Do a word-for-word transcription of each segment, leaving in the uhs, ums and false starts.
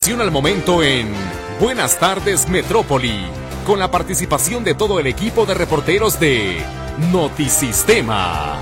Al momento en Buenas tardes Metrópoli, con la participación de todo el equipo de reporteros de Notisistema.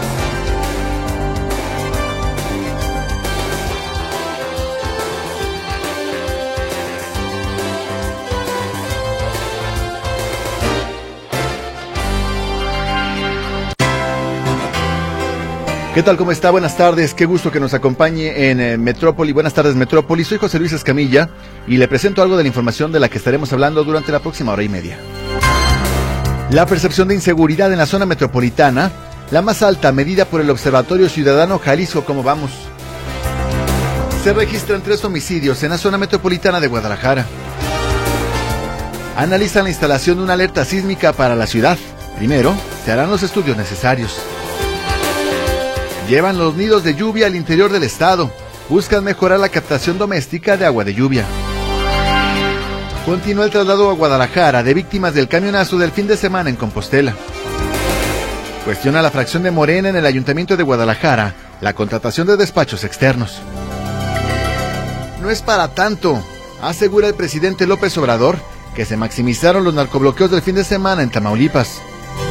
¿Qué tal? ¿Cómo está? Buenas tardes, qué gusto que nos acompañe en eh, Metrópoli. Buenas tardes, Metrópoli. Soy José Luis Escamilla y le presento algo de la información de la que estaremos hablando durante la próxima hora y media. La percepción de inseguridad en la zona metropolitana, la más alta medida por el Observatorio Ciudadano Jalisco. ¿Cómo vamos? Se registran tres homicidios en la zona metropolitana de Guadalajara. Analizan la instalación de una alerta sísmica para la ciudad. Primero, se harán los estudios necesarios. Llevan los nidos de lluvia al interior del estado. Buscan mejorar la captación doméstica de agua de lluvia. Continúa el traslado a Guadalajara de víctimas del camionazo del fin de semana en Compostela. Cuestiona la fracción de Morena en el Ayuntamiento de Guadalajara la contratación de despachos externos. No es para tanto, asegura el presidente López Obrador, que se maximizaron los narcobloqueos del fin de semana en Tamaulipas.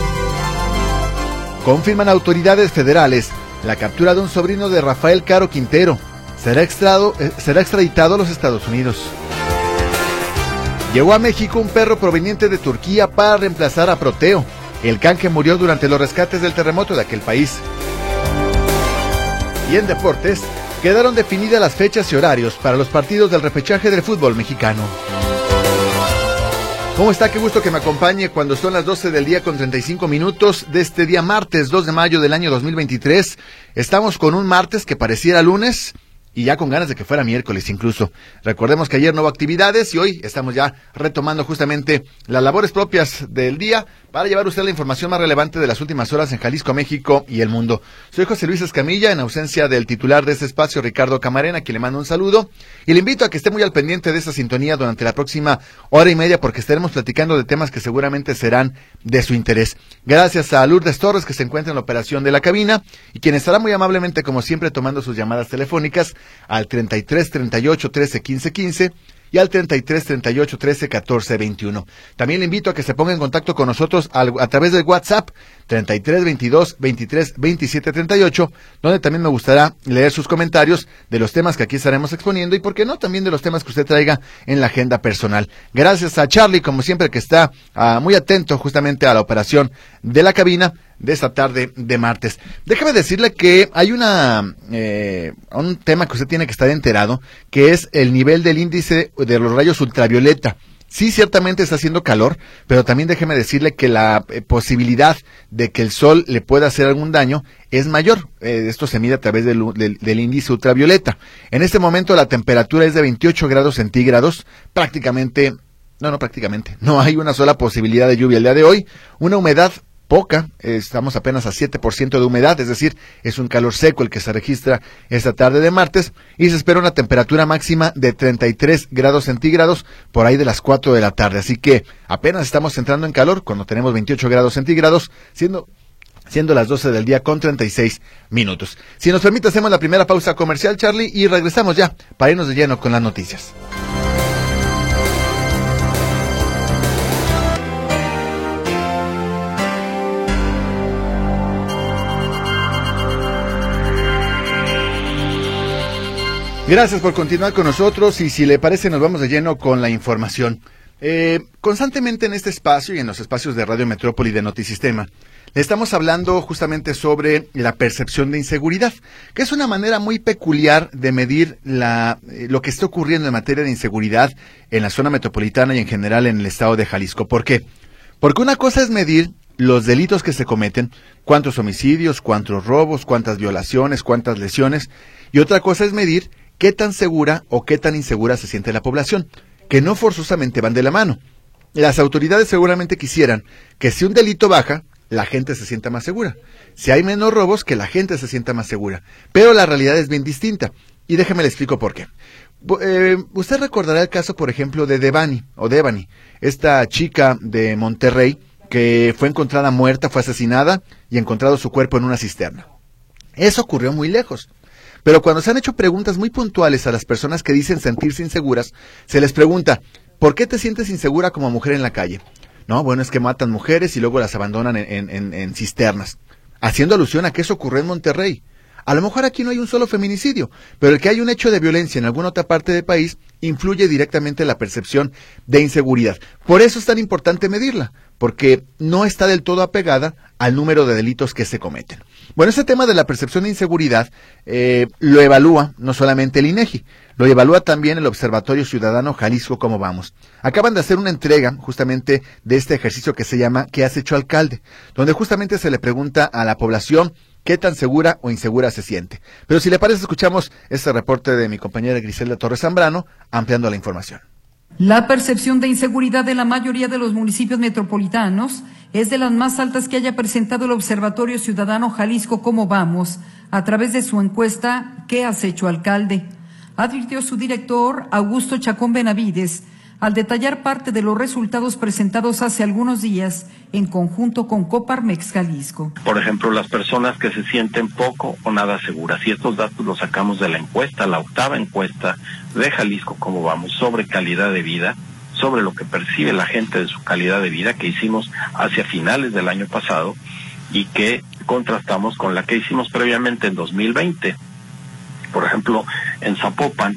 Confirman autoridades federales la captura de un sobrino de Rafael Caro Quintero. Será, extrado, eh, será extraditado a los Estados Unidos. Llegó a México un perro proveniente de Turquía para reemplazar a Proteo, el can que murió durante los rescates del terremoto de aquel país. Y en deportes, quedaron definidas las fechas y horarios para los partidos del repechaje del fútbol mexicano. ¿Cómo está? Qué gusto que me acompañe cuando son las doce del día con treinta y cinco minutos de este día martes dos de mayo del año dos mil veintitrés. Estamos con un martes que pareciera lunes y ya con ganas de que fuera miércoles incluso. Recordemos que ayer no hubo actividades y hoy estamos ya retomando justamente las labores propias del día para llevar a usted la información más relevante de las últimas horas en Jalisco, México y el mundo. Soy José Luis Escamilla, en ausencia del titular de este espacio, Ricardo Camarena, a quien le mando un saludo y le invito a que esté muy al pendiente de esa sintonía durante la próxima hora y media porque estaremos platicando de temas que seguramente serán de su interés. Gracias a Lourdes Torres, que se encuentra en la operación de la cabina y quien estará muy amablemente, como siempre, tomando sus llamadas telefónicas al treinta y tres, treinta y ocho, trece, quince, quince y al treinta y tres, treinta y ocho, trece, catorce, veintiuno. También le invito a que se ponga en contacto con nosotros al, a través del WhatsApp treinta y tres, veintidós, veintitrés, veintisiete, treinta y ocho, donde también me gustará leer sus comentarios de los temas que aquí estaremos exponiendo y, por qué no, también de los temas que usted traiga en la agenda personal. Gracias a Charlie, como siempre, que está uh, muy atento justamente a la operación de la cabina de esta tarde de martes. Déjame decirle que hay una eh, un tema que usted tiene que estar enterado, que es el nivel del índice de los rayos ultravioleta. Sí, ciertamente está haciendo calor, pero también déjeme decirle que la eh, posibilidad de que el sol le pueda hacer algún daño es mayor. Eh, esto se mide a través del, del, del índice ultravioleta. En este momento la temperatura es de veintiocho grados centígrados, prácticamente, no, no prácticamente, no hay una sola posibilidad de lluvia el día de hoy, una humedad poca, estamos apenas a siete por ciento de humedad, es decir, es un calor seco el que se registra esta tarde de martes y se espera una temperatura máxima de treinta y tres grados centígrados por ahí de las cuatro de la tarde, así que apenas estamos entrando en calor cuando tenemos veintiocho grados centígrados, siendo siendo las doce del día con treinta y seis minutos. Si nos permite, hacemos la primera pausa comercial, Charlie, y regresamos ya para irnos de lleno con las noticias. Gracias por continuar con nosotros y si le parece nos vamos de lleno con la información. Eh, constantemente en este espacio y en los espacios de Radio Metrópoli de Notisistema le estamos hablando justamente sobre la percepción de inseguridad, que es una manera muy peculiar de medir la, eh, lo que está ocurriendo en materia de inseguridad en la zona metropolitana y en general en el estado de Jalisco. ¿Por qué? Porque una cosa es medir los delitos que se cometen, cuántos homicidios, cuántos robos, cuántas violaciones, cuántas lesiones, y otra cosa es medir qué tan segura o qué tan insegura se siente la población, que no forzosamente van de la mano. Las autoridades seguramente quisieran que si un delito baja, la gente se sienta más segura. Si hay menos robos, que la gente se sienta más segura. Pero la realidad es bien distinta. Y déjeme le explico por qué. Eh, usted recordará el caso, por ejemplo, de Devani, o Devani, esta chica de Monterrey, que fue encontrada muerta, fue asesinada y encontrado su cuerpo en una cisterna. Eso ocurrió muy lejos. Pero cuando se han hecho preguntas muy puntuales a las personas que dicen sentirse inseguras, se les pregunta, ¿por qué te sientes insegura como mujer en la calle? No, bueno, es que matan mujeres y luego las abandonan en, en, en cisternas, haciendo alusión a que eso ocurrió en Monterrey. A lo mejor aquí no hay un solo feminicidio, pero el que hay un hecho de violencia en alguna otra parte del país influye directamente en la percepción de inseguridad. Por eso es tan importante medirla, porque no está del todo apegada al número de delitos que se cometen. Bueno, ese tema de la percepción de inseguridad eh, lo evalúa no solamente el INEGI, lo evalúa también el Observatorio Ciudadano Jalisco Cómo Vamos. Acaban de hacer una entrega justamente de este ejercicio que se llama ¿Qué has hecho, alcalde?, donde justamente se le pregunta a la población qué tan segura o insegura se siente. Pero si le parece, escuchamos este reporte de mi compañera Griselda Torres Zambrano, ampliando la información. La percepción de inseguridad de la mayoría de los municipios metropolitanos es de las más altas que haya presentado el Observatorio Ciudadano Jalisco Cómo Vamos a través de su encuesta ¿Qué has hecho, alcalde?, advirtió su director Augusto Chacón Benavides al detallar parte de los resultados presentados hace algunos días en conjunto con Coparmex Jalisco. Por ejemplo, las personas que se sienten poco o nada seguras, y estos datos los sacamos de la encuesta, la octava encuesta de Jalisco Cómo Vamos, sobre calidad de vida, sobre lo que percibe la gente de su calidad de vida, que hicimos hacia finales del año pasado y que contrastamos con la que hicimos previamente en dos mil veinte. Por ejemplo, en Zapopan,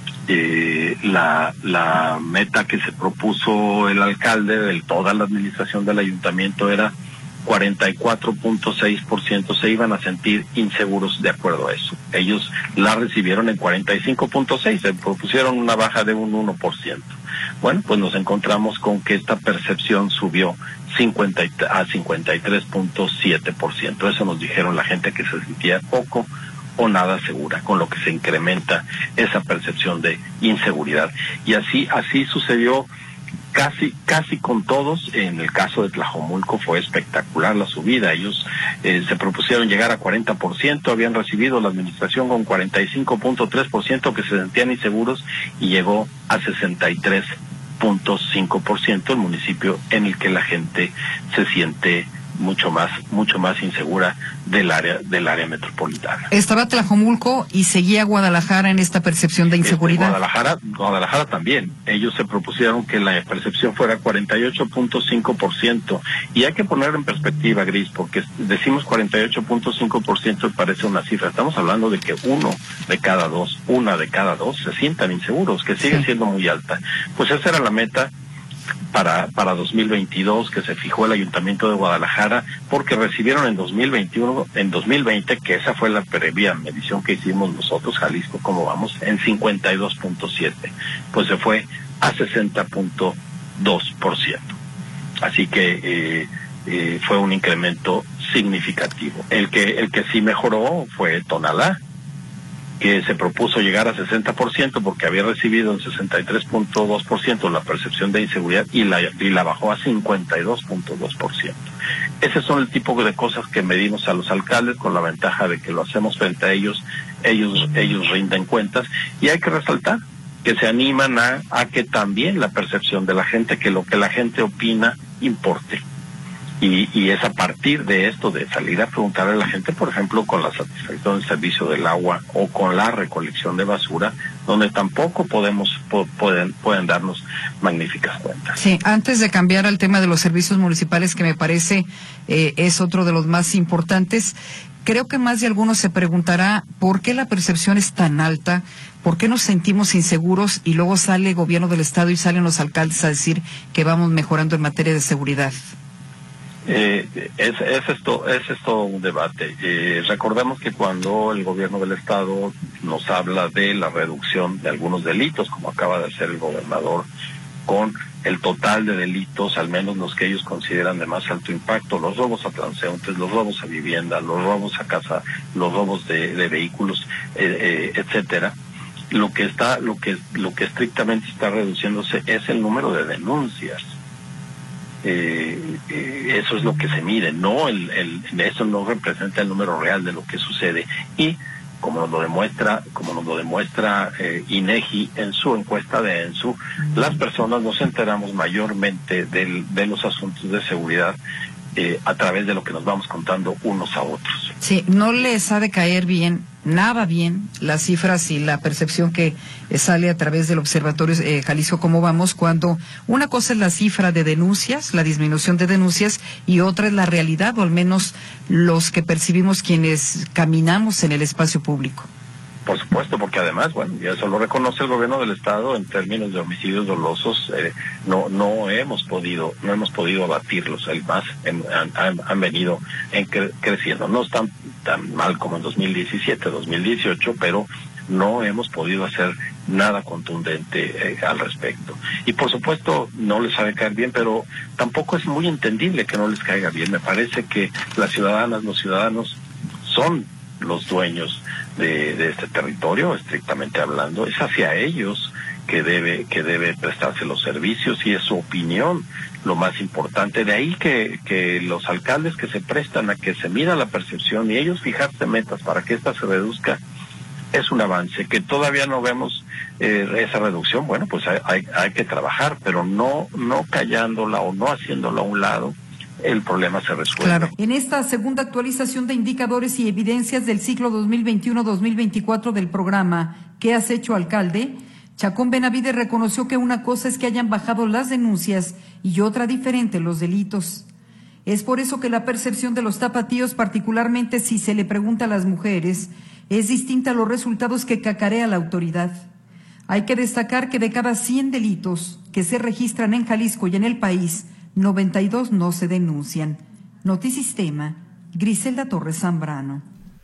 Eh, la, la meta que se propuso el alcalde de toda la administración del ayuntamiento era cuarenta y cuatro punto seis por ciento se iban a sentir inseguros de acuerdo a eso. Ellos la recibieron en cuarenta y cinco punto seis, se propusieron una baja de un uno por ciento. Bueno, pues nos encontramos con que esta percepción subió cincuenta a cincuenta y tres punto siete por ciento. Eso nos dijeron la gente que se sentía poco o nada segura, con lo que se incrementa esa percepción de inseguridad. Y así así sucedió casi casi con todos. En el caso de Tlajomulco fue espectacular la subida. Ellos eh, se propusieron llegar a cuarenta por ciento, habían recibido la administración con cuarenta y cinco punto tres por ciento que se sentían inseguros y llegó a sesenta y tres punto cinco por ciento el municipio en el que la gente se siente mucho más mucho más insegura del área del área metropolitana. Estaba Tlajomulco y seguía Guadalajara en esta percepción de inseguridad. Este, Guadalajara, Guadalajara también. Ellos se propusieron que la percepción fuera cuarenta y ocho punto cinco por ciento y hay que ponerlo en perspectiva, Gris, porque decimos cuarenta y ocho punto cinco por ciento parece una cifra. Estamos hablando de que uno de cada dos, una de cada dos se sientan inseguros, que sigue sí. siendo muy alta. Pues esa era la meta para para dos mil veintidós que se fijó el Ayuntamiento de Guadalajara, porque recibieron en dos mil veintiuno, en dos mil veinte, que esa fue la previa medición que hicimos nosotros, Jalisco Cómo Vamos, en cincuenta y dos punto siete, pues se fue a sesenta punto dos por ciento. Así que eh, eh, fue un incremento significativo. El que el que sí mejoró fue Tonalá, que se propuso llegar a sesenta por ciento porque había recibido en sesenta y tres punto dos por ciento la percepción de inseguridad y la, y la bajó a cincuenta y dos punto dos por ciento. Ese son el tipo de cosas que medimos a los alcaldes, con la ventaja de que lo hacemos frente a ellos, ellos, ellos rinden cuentas, y hay que resaltar que se animan a, a que también la percepción de la gente, que lo que la gente opina importe. Y, y es a partir de esto, de salir a preguntarle a la gente, por ejemplo, con la satisfacción del servicio del agua o con la recolección de basura, donde tampoco podemos po, pueden pueden darnos magníficas cuentas. Sí, antes de cambiar al tema de los servicios municipales, que me parece eh, es otro de los más importantes, creo que más de algunos se preguntará por qué la percepción es tan alta, por qué nos sentimos inseguros y luego sale el gobierno del estado y salen los alcaldes a decir que vamos mejorando en materia de seguridad. Eh, es, es esto es esto un debate. Eh, recordemos que cuando el gobierno del estado nos habla de la reducción de algunos delitos, como acaba de hacer el gobernador, con el total de delitos, al menos los que ellos consideran de más alto impacto, los robos a transeúntes, los robos a vivienda, los robos a casa, los robos de, de vehículos, eh, eh, etcétera, lo que está, lo que lo que estrictamente está reduciéndose es el número de denuncias. Eh, eh, eso es lo que se mide, no el, el eso no representa el número real de lo que sucede. Y como nos lo demuestra como nos lo demuestra eh, INEGI en su encuesta de ENSU, las personas nos enteramos mayormente del, de los asuntos de seguridad eh, a través de lo que nos vamos contando unos a otros. Sí, no les ha de caer bien nada bien las cifras y la percepción que eh, sale a través del Observatorio eh, Jalisco Cómo Vamos, cuando una cosa es la cifra de denuncias, la disminución de denuncias, y otra es la realidad, o al menos los que percibimos quienes caminamos en el espacio público. Por supuesto, porque además, bueno, ya eso lo reconoce el gobierno del estado en términos de homicidios dolosos, eh, no no hemos podido no hemos podido abatirlos, el más en, han, han venido en cre creciendo, no están tan mal como en dos mil diecisiete, dos mil dieciocho, pero no hemos podido hacer nada contundente eh, al respecto. Y por supuesto no les sabe caer bien, pero tampoco es muy entendible que no les caiga bien. Me parece que las ciudadanas, los ciudadanos son los dueños de, de este territorio, estrictamente hablando. Es hacia ellos que debe que debe prestarse los servicios, y es su opinión lo más importante. De ahí que, que los alcaldes que se prestan a que se mida la percepción y ellos fijarse metas para que ésta se reduzca, es un avance. Que todavía no vemos eh, esa reducción, bueno, pues hay, hay, hay que trabajar, pero no no callándola o no haciéndola a un lado, el problema se resuelve. Claro. En esta segunda actualización de indicadores y evidencias del ciclo dos mil veintiuno dos mil veinticuatro del programa ¿Qué has hecho, alcalde?, Chacón Benavides reconoció que una cosa es que hayan bajado las denuncias y otra diferente los delitos. Es por eso que la percepción de los tapatíos, particularmente si se le pregunta a las mujeres, es distinta a los resultados que cacarea la autoridad. Hay que destacar que de cada cien delitos que se registran en Jalisco y en el país, noventa y dos no se denuncian. Notisistema, Griselda Torres Zambrano.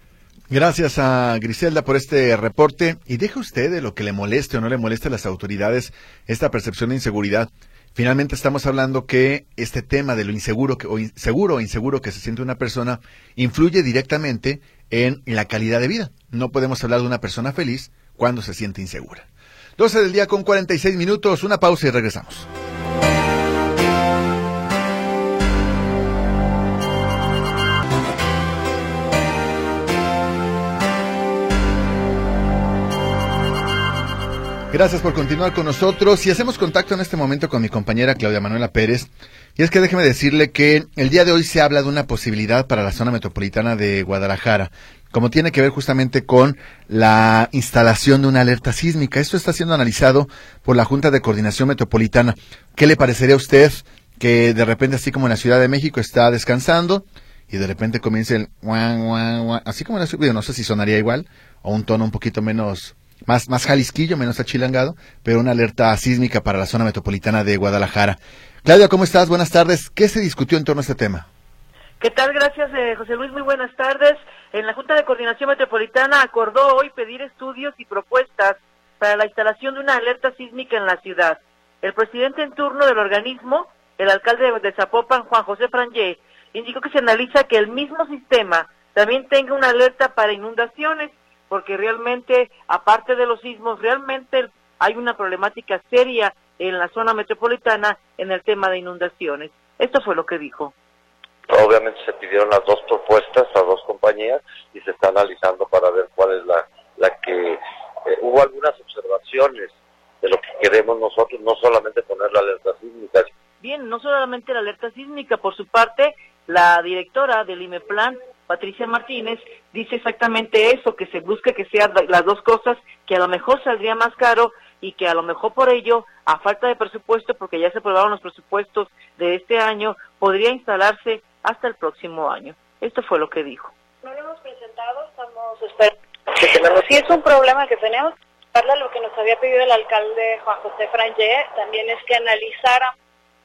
Gracias a Griselda por este reporte. Y deje usted de lo que le moleste o no le moleste a las autoridades esta percepción de inseguridad. Finalmente estamos hablando que este tema de lo inseguro que, o in, seguro o inseguro que se siente una persona influye directamente en la calidad de vida. No podemos hablar de una persona feliz cuando se siente insegura. doce del día con cuarenta y seis minutos, una pausa y regresamos. Gracias por continuar con nosotros y hacemos contacto en este momento con mi compañera Claudia Manuela Pérez. Y es que déjeme decirle que el día de hoy se habla de una posibilidad para la zona metropolitana de Guadalajara, como tiene que ver justamente con la instalación de una alerta sísmica. Esto está siendo analizado por la Junta de Coordinación Metropolitana. ¿Qué le parecería a usted que de repente, así como en la Ciudad de México está descansando y de repente comience el guan, guan, guan, así como en la ciudad, no sé si sonaría igual, o un tono un poquito menos... Más, más jalisquillo, menos achilangado, pero una alerta sísmica para la zona metropolitana de Guadalajara? Claudia, ¿cómo estás? Buenas tardes. ¿Qué se discutió en torno a este tema? ¿Qué tal? Gracias, eh, José Luis. Muy buenas tardes. En la Junta de Coordinación Metropolitana acordó hoy pedir estudios y propuestas para la instalación de una alerta sísmica en la ciudad. El presidente en turno del organismo, el alcalde de Zapopan, Juan José Frangé, indicó que se analiza que el mismo sistema también tenga una alerta para inundaciones, porque realmente, aparte de los sismos, realmente hay una problemática seria en la zona metropolitana en el tema de inundaciones. Esto fue lo que dijo. Obviamente se pidieron las dos propuestas a dos compañías y se está analizando para ver cuál es la, la que... Eh, hubo algunas observaciones de lo que queremos nosotros, no solamente poner la alerta sísmica. Bien, no solamente la alerta sísmica, por su parte, la directora del IMEPLAN, Patricia Martínez, dice exactamente eso, que se busque que sean las dos cosas, que a lo mejor saldría más caro y que a lo mejor por ello, a falta de presupuesto, porque ya se aprobaron los presupuestos de este año, podría instalarse hasta el próximo año. Esto fue lo que dijo. No lo hemos presentado, estamos esperando. Sí es un problema que tenemos. Para lo que nos había pedido el alcalde Juan José Frangé, también es que analizara.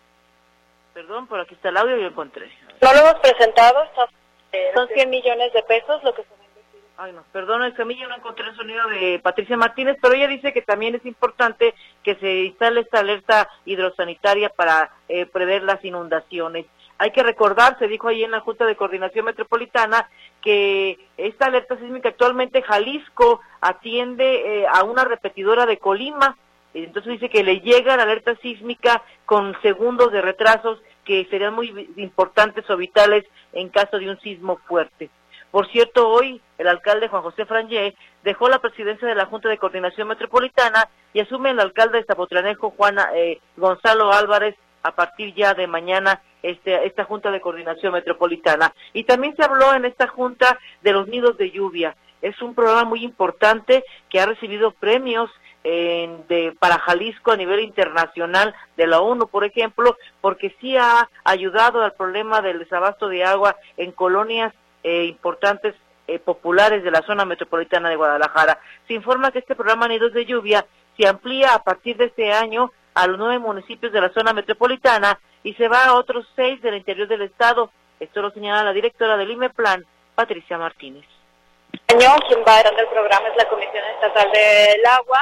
Perdón, por aquí está el audio y lo encontré. No lo hemos presentado, está... Son cien millones de pesos lo que se va a invertir. Ay, no, perdón, es que a mí yo no encontré el sonido de Patricia Martínez, pero ella dice que también es importante que se instale esta alerta hidrosanitaria para eh, prever las inundaciones. Hay que recordar, se dijo ahí en la Junta de Coordinación Metropolitana, que esta alerta sísmica actualmente Jalisco atiende eh, a una repetidora de Colima. Entonces dice que le llega la alerta sísmica con segundos de retrasos que serían muy importantes o vitales en caso de un sismo fuerte. Por cierto, hoy el alcalde Juan José Frangé dejó la presidencia de la Junta de Coordinación Metropolitana y asume el alcalde de Zapotlanejo, Juan eh, Gonzalo Álvarez, a partir ya de mañana este, esta Junta de Coordinación Metropolitana. Y también se habló en esta Junta de los nidos de lluvia. Es un programa muy importante que ha recibido premios en, de, para Jalisco a nivel internacional de la ONU, por ejemplo, porque sí ha ayudado al problema del desabasto de agua en colonias eh, importantes eh, populares de la zona metropolitana de Guadalajara. Se informa que este programa Nidos de Lluvia se amplía a partir de este año a los nueve municipios de la zona metropolitana y se va a otros seis del interior del estado. Esto lo señala la directora del IMEPLAN, Patricia Martínez. Este año quien va a dar el programa es la Comisión Estatal del Agua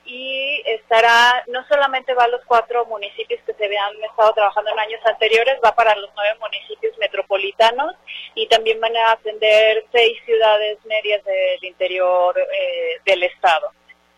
y estará, no solamente va a los cuatro municipios que se habían estado trabajando en años anteriores, va para los nueve municipios metropolitanos y también van a atender seis ciudades medias del interior eh, del estado.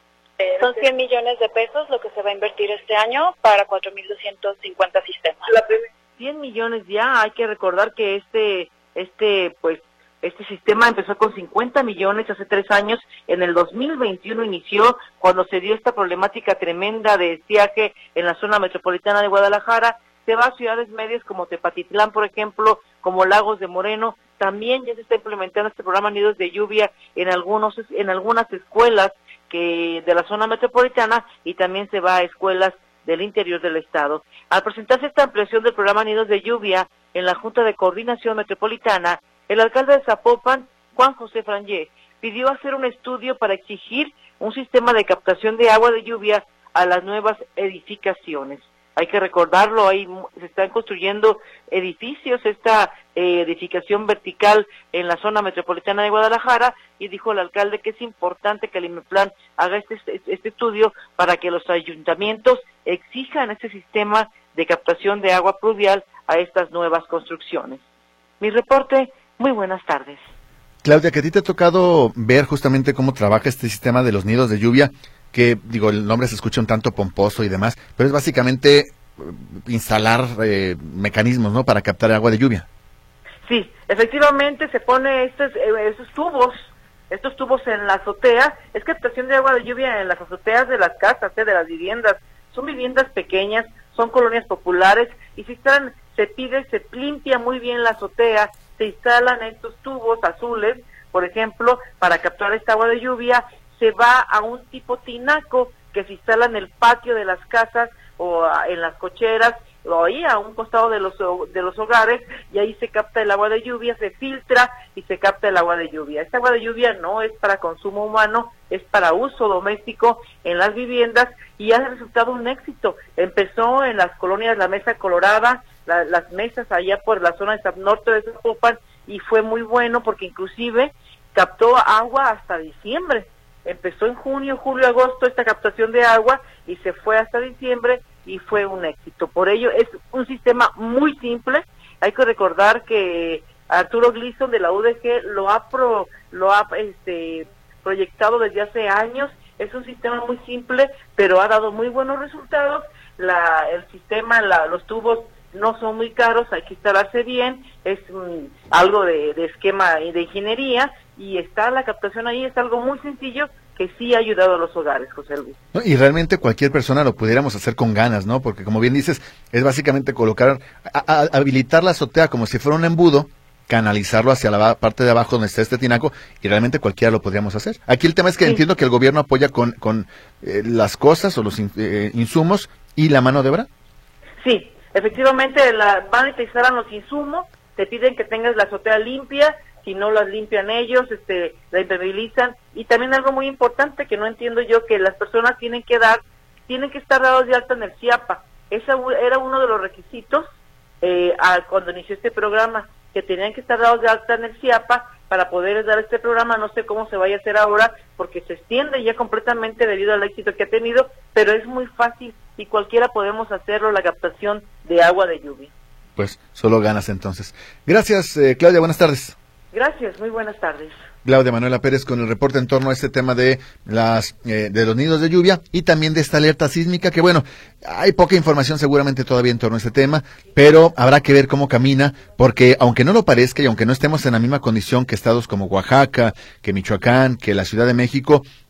Eh, son cien millones de pesos lo que se va a invertir este año para cuatro mil doscientos cincuenta sistemas. cien millones ya, hay que recordar que este, este, pues, Este sistema empezó con cincuenta millones hace tres años, en el dos mil veintiuno inició cuando se dio esta problemática tremenda de estiaje en la zona metropolitana de Guadalajara. Se va a ciudades medias como Tepatitlán, por ejemplo, como Lagos de Moreno. También ya se está implementando este programa Nidos de Lluvia en algunos en algunas escuelas que de la zona metropolitana y también se va a escuelas del interior del estado. Al presentarse esta ampliación del programa Nidos de Lluvia en la Junta de Coordinación Metropolitana, el alcalde de Zapopan, Juan José Frangé, pidió hacer un estudio para exigir un sistema de captación de agua de lluvia a las nuevas edificaciones. Hay que recordarlo, ahí se están construyendo edificios, esta eh, edificación vertical en la zona metropolitana de Guadalajara, y dijo el alcalde que es importante que el IMEPLAN haga este, este estudio para que los ayuntamientos exijan este sistema de captación de agua pluvial a estas nuevas construcciones. Mi reporte. Muy buenas tardes. Claudia, que a ti te ha tocado ver justamente cómo trabaja este sistema de los nidos de lluvia, que, digo, el nombre se escucha un tanto pomposo y demás, pero es básicamente instalar eh, mecanismos, ¿no?, para captar agua de lluvia. Sí, efectivamente se pone estos, eh, esos tubos, estos tubos en la azotea, es captación de agua de lluvia en las azoteas de las casas, eh, de las viviendas. Son viviendas pequeñas, son colonias populares, y si están, se pide, se limpia muy bien la azotea, se instalan estos tubos azules, por ejemplo, para capturar esta agua de lluvia. Se va a un tipo tinaco que se instala en el patio de las casas o en las cocheras o ahí a un costado de los de los hogares, y ahí se capta el agua de lluvia, se filtra y se capta el agua de lluvia. Esta agua de lluvia no es para consumo humano, es para uso doméstico en las viviendas y ha resultado un éxito. Empezó en las colonias La Mesa Colorada, la, las mesas allá por la zona de norte de Zapopan, y fue muy bueno porque inclusive captó agua hasta diciembre. Empezó en junio, julio, agosto esta captación de agua y se fue hasta diciembre y fue un éxito. Por ello es un sistema muy simple. Hay que recordar que Arturo Gleason de la U D G lo ha pro, lo ha este proyectado desde hace años. Es un sistema muy simple, pero ha dado muy buenos resultados. La el sistema, la, los tubos no son muy caros, hay que instalarse bien, es um, algo de, de esquema y de ingeniería, y está la captación ahí, es algo muy sencillo que sí ha ayudado a los hogares, José Luis. No, y realmente cualquier persona lo pudiéramos hacer con ganas, ¿no? Porque como bien dices, es básicamente colocar, a, a, habilitar la azotea como si fuera un embudo, canalizarlo hacia la parte de abajo donde está este tinaco, y realmente cualquiera lo podríamos hacer. Aquí el tema es que sí. Entiendo que el gobierno apoya con, con eh, las cosas o los in, eh, insumos y la mano de obra. Sí, efectivamente la, van y te instalan los insumos, te piden que tengas la azotea limpia, si no las limpian ellos, este, la impermeabilizan, y también algo muy importante que no entiendo yo, que las personas tienen que dar, tienen que estar dados de alta en el CIAPA. Ese era uno de los requisitos eh, a, cuando inició este programa, que tenían que estar dados de alta en el CIAPA para poder dar este programa. No sé cómo se vaya a hacer ahora, porque se extiende ya completamente debido al éxito que ha tenido, pero es muy fácil y cualquiera podemos hacerlo, la captación de agua de lluvia. Pues solo ganas entonces. Gracias, eh, Claudia, buenas tardes. Gracias, muy buenas tardes. Claudia Manuela Pérez con el reporte en torno a este tema de las eh, de los nidos de lluvia y también de esta alerta sísmica, que bueno, hay poca información seguramente todavía en torno a este tema, pero habrá que ver cómo camina, porque aunque no lo parezca y aunque no estemos en la misma condición que estados como Oaxaca, que Michoacán, que la Ciudad de México,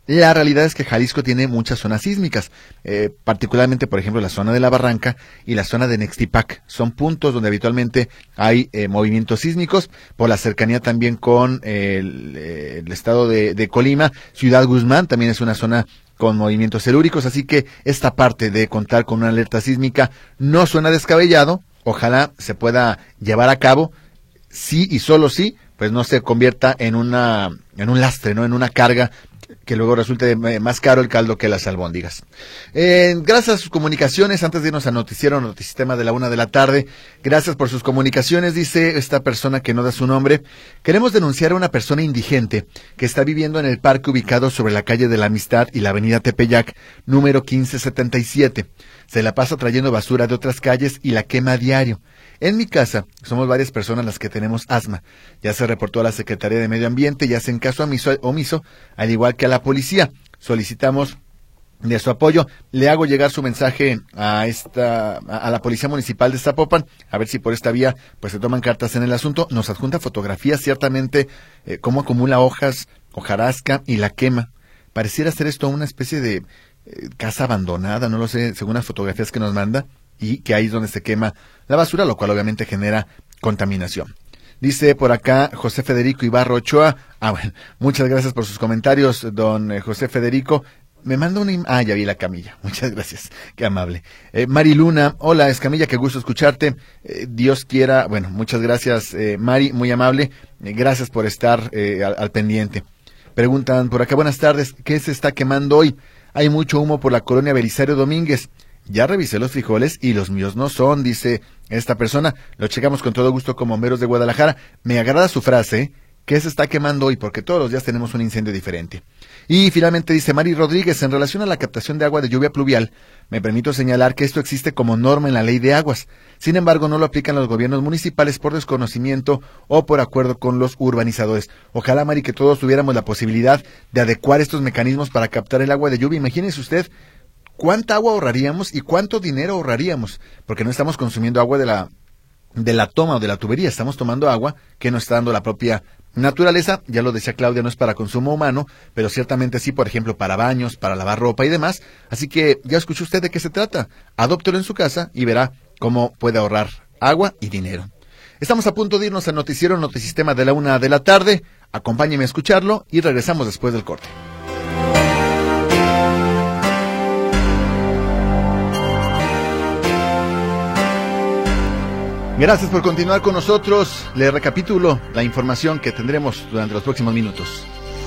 La realidad es que Jalisco tiene muchas zonas sísmicas, eh, particularmente, por ejemplo, la zona de la Barranca y la zona de Nextipac. Son puntos donde habitualmente hay eh, movimientos sísmicos, por la cercanía también con eh, el, eh, el estado de, de Colima. Ciudad Guzmán también es una zona con movimientos telúricos, así que esta parte de contar con una alerta sísmica no suena descabellado. Ojalá se pueda llevar a cabo, sí y solo sí, pues no se convierta en una en un lastre, no en una carga que luego resulte más caro el caldo que las albóndigas. Eh, gracias a sus comunicaciones, antes de irnos al noticiero Notisistema de la una de la tarde, gracias por sus comunicaciones, dice esta persona que no da su nombre. Queremos denunciar a una persona indigente que está viviendo en el parque ubicado sobre la calle de la Amistad y la avenida Tepeyac, número quince setenta y siete. Se la pasa trayendo basura de otras calles y la quema a diario. En mi casa somos varias personas las que tenemos asma. Ya se reportó a la Secretaría de Medio Ambiente y hacen caso omiso, omiso, al igual que a la policía. Solicitamos de su apoyo. Le hago llegar su mensaje a esta a la Policía Municipal de Zapopan, a ver si por esta vía pues se toman cartas en el asunto. Nos adjunta fotografías, ciertamente, eh, cómo acumula hojas, hojarasca y la quema. Pareciera ser esto una especie de eh, casa abandonada, no lo sé, según las fotografías que nos manda, y que ahí es donde se quema la basura, lo cual obviamente genera contaminación. Dice por acá José Federico Ibarro Ochoa. Ah, bueno, muchas gracias por sus comentarios, don eh, José Federico. Me manda una... Im- ah, ya vi la camilla. Muchas gracias. Qué amable. Eh, Mari Luna. Hola, Escamilla, qué gusto escucharte. Eh, Dios quiera... Bueno, muchas gracias, eh, Mari, muy amable. Eh, gracias por estar eh, al, al pendiente. Preguntan por acá, buenas tardes, ¿qué se está quemando hoy? Hay mucho humo por la colonia Belisario Domínguez. Ya revisé los frijoles y los míos no son, dice esta persona. Lo checamos con todo gusto como bomberos de Guadalajara. Me agrada su frase, ¿qué se está quemando hoy? Porque todos los días tenemos un incendio diferente. Y finalmente dice Mari Rodríguez, en relación a la captación de agua de lluvia pluvial, me permito señalar que esto existe como norma en la ley de aguas. Sin embargo, no lo aplican los gobiernos municipales por desconocimiento o por acuerdo con los urbanizadores. Ojalá, Mari, que todos tuviéramos la posibilidad de adecuar estos mecanismos para captar el agua de lluvia. Imagínese usted cuánta agua ahorraríamos y cuánto dinero ahorraríamos, porque no estamos consumiendo agua de la de la toma o de la tubería, estamos tomando agua que nos está dando la propia naturaleza. Ya lo decía Claudia, no es para consumo humano, pero ciertamente sí, por ejemplo, para baños, para lavar ropa y demás. Así que ya escuchó usted de qué se trata. Adóptelo en su casa y verá cómo puede ahorrar agua y dinero. Estamos a punto de irnos al noticiero Notisistema de la una de la tarde. Acompáñeme a escucharlo y regresamos después del corte. Gracias por continuar con nosotros. Le recapitulo la información que tendremos durante los próximos minutos.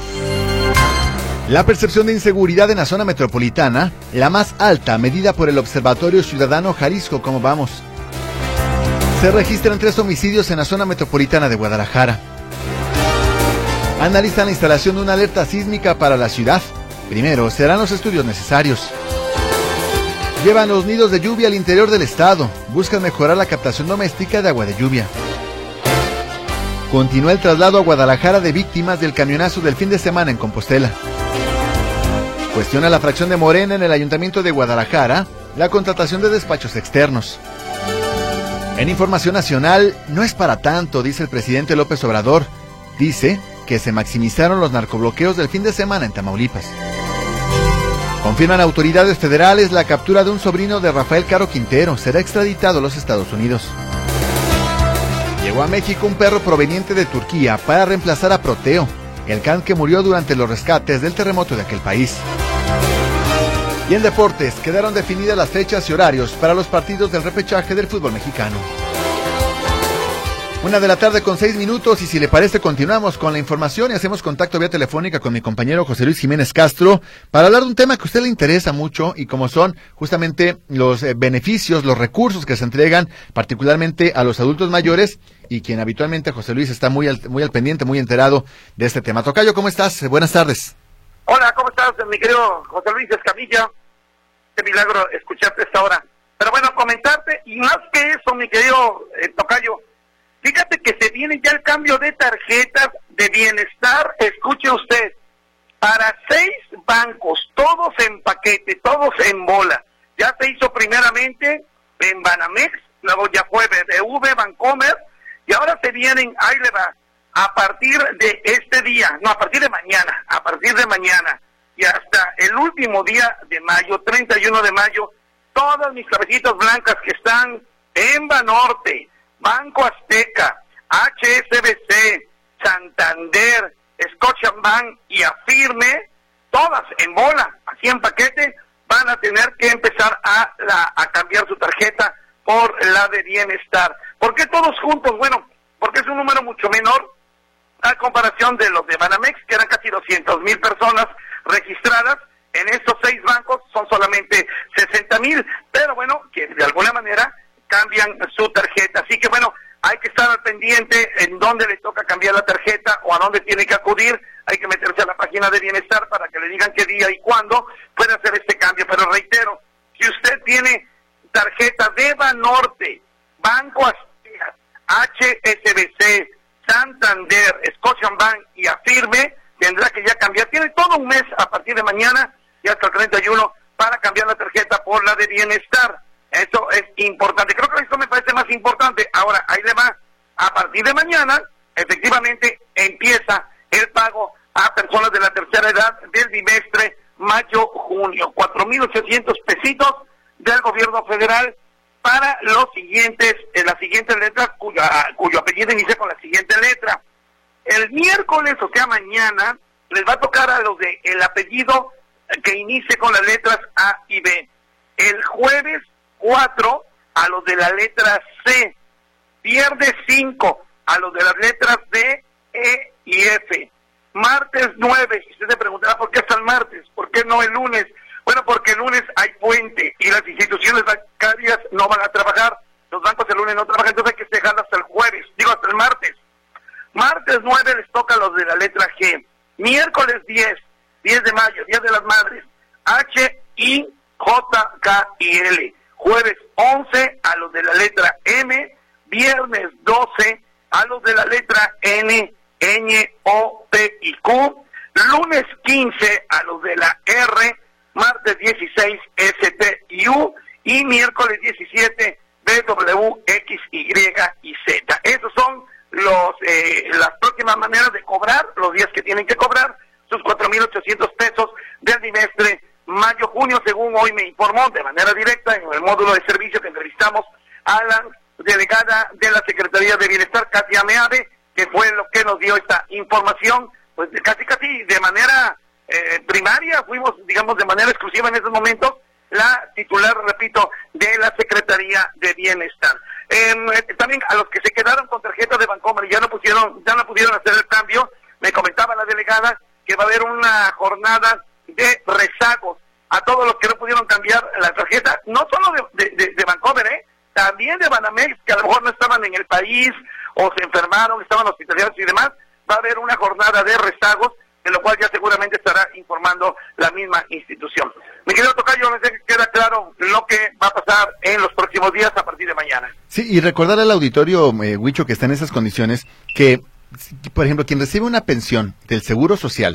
La percepción de inseguridad en la zona metropolitana, la más alta medida por el Observatorio Ciudadano Jalisco, ¿cómo vamos? Se registran tres homicidios en la zona metropolitana de Guadalajara. Analizan la instalación de una alerta sísmica para la ciudad. Primero, serán los estudios necesarios. Llevan los nidos de lluvia al interior del estado. Buscan mejorar la captación doméstica de agua de lluvia. Continúa el traslado a Guadalajara de víctimas del camionazo del fin de semana en Compostela. Cuestiona la fracción de Morena en el Ayuntamiento de Guadalajara la contratación de despachos externos. En información nacional, no es para tanto, dice el presidente López Obrador. Dice que se maximizaron los narcobloqueos del fin de semana en Tamaulipas. Confirman autoridades federales la captura de un sobrino de Rafael Caro Quintero. Será extraditado a los Estados Unidos. Llegó a México un perro proveniente de Turquía para reemplazar a Proteo, el can que murió durante los rescates del terremoto de aquel país. Y en deportes, quedaron definidas las fechas y horarios para los partidos del repechaje del fútbol mexicano. Una de la tarde con seis minutos, y si le parece continuamos con la información y hacemos contacto vía telefónica con mi compañero José Luis Jiménez Castro para hablar de un tema que a usted le interesa mucho y como son justamente los eh, beneficios, los recursos que se entregan particularmente a los adultos mayores y quien habitualmente, José Luis, está muy al, muy al pendiente, muy enterado de este tema. Tocayo, ¿cómo estás? Buenas tardes. Hola, ¿cómo estás, mi querido José Luis Escamilla? Qué milagro escucharte a esta hora. Pero bueno, comentarte, y más que eso, mi querido eh, Tocayo, fíjate que se viene ya el cambio de tarjetas de bienestar, escuche usted, para seis bancos, todos en paquete, todos en bola. Ya se hizo primeramente en Banamex, luego ya fue B B V, Bancomer, y ahora se vienen, ahí le va, a partir de este día, no, a partir de mañana, a partir de mañana, y hasta el último día de mayo, treinta y uno de mayo, todas mis clavecitas blancas que están en Banorte, Banco Azteca, H S B C, Santander, Scotiabank y Afirme, todas en bola, así en paquete, van a tener que empezar a, la, a cambiar su tarjeta por la de Bienestar. ¿Por qué todos juntos? Bueno, porque es un número mucho menor a comparación de los de Banamex, que eran casi doscientas mil personas registradas. En estos seis bancos son solamente sesenta mil, pero bueno, que de alguna manera cambian su tarjeta. Así que bueno, hay que estar al pendiente en dónde le toca cambiar la tarjeta o a dónde tiene que acudir. Hay que meterse a la página de Bienestar para que le digan qué día y cuándo puede hacer este cambio. Pero reitero, si usted tiene tarjeta de Banorte, Banco Azteca, H S B C, Santander, Scotiabank y Afirme, tendrá que ya cambiar. Tiene todo un mes a partir de mañana y hasta el treinta y uno para cambiar la tarjeta por la de Bienestar. Eso es importante. Creo que esto me parece más importante. Ahora, ahí le va. A partir de mañana, efectivamente, empieza el pago a personas de la tercera edad del bimestre mayo-junio. cuatro mil ochocientos pesitos del gobierno federal para los siguientes, eh, las siguientes letras, cuya, cuyo apellido inicia con la siguiente letra. El miércoles, o sea, mañana, les va a tocar a los de el apellido que inicie con las letras A y B. El jueves cuatro a los de la letra C. Viernes cinco a los de las letras D, E y F. Martes nueve, y usted se preguntará por qué hasta el martes, por qué no el lunes. Bueno, porque el lunes hay puente y las instituciones bancarias no van a trabajar. Los bancos el lunes no trabajan, entonces hay que dejarlo hasta el jueves, digo hasta el martes. Martes nueve les toca a los de la letra G. Miércoles diez, diez de mayo, Día de las Madres, H, I, J, K y L. Jueves once a los de la letra M. Viernes doce a los de la letra N, Ñ, O, P y Q. Lunes quince a los de la R. Martes dieciséis, S, T y U. Y miércoles diecisiete, B, W, X, Y y Z. Esos son los eh, las próximas maneras de cobrar, los días que tienen que cobrar sus cuatro mil ochocientos pesos del bimestre mayo-junio, según hoy me informó de manera directa en el módulo de servicio que entrevistamos a la delegada de la Secretaría de Bienestar, Katia Meade, que fue lo que nos dio esta información, pues casi casi de manera eh, primaria, fuimos, digamos, de manera exclusiva en estos momentos, la titular, repito, de la Secretaría de Bienestar. Eh, también a los que se quedaron con tarjeta de Bancomer y ya no pusieron, ya no pudieron hacer el cambio, me comentaba la delegada que va a haber una jornada de rezagos a todos los que no pudieron cambiar la tarjeta, no solo de, de, de, de Bancomer, ¿eh? También de Banamex, que a lo mejor no estaban en el país o se enfermaron, estaban hospitalizados y demás. Va a haber una jornada de rezagos, de lo cual ya seguramente estará informando la misma institución. Mi querido tocayo, me sé que queda claro lo que va a pasar en los próximos días a partir de mañana. Sí, y recordar al auditorio, eh, Huicho, que está en esas condiciones, que, por ejemplo, quien recibe una pensión del Seguro Social,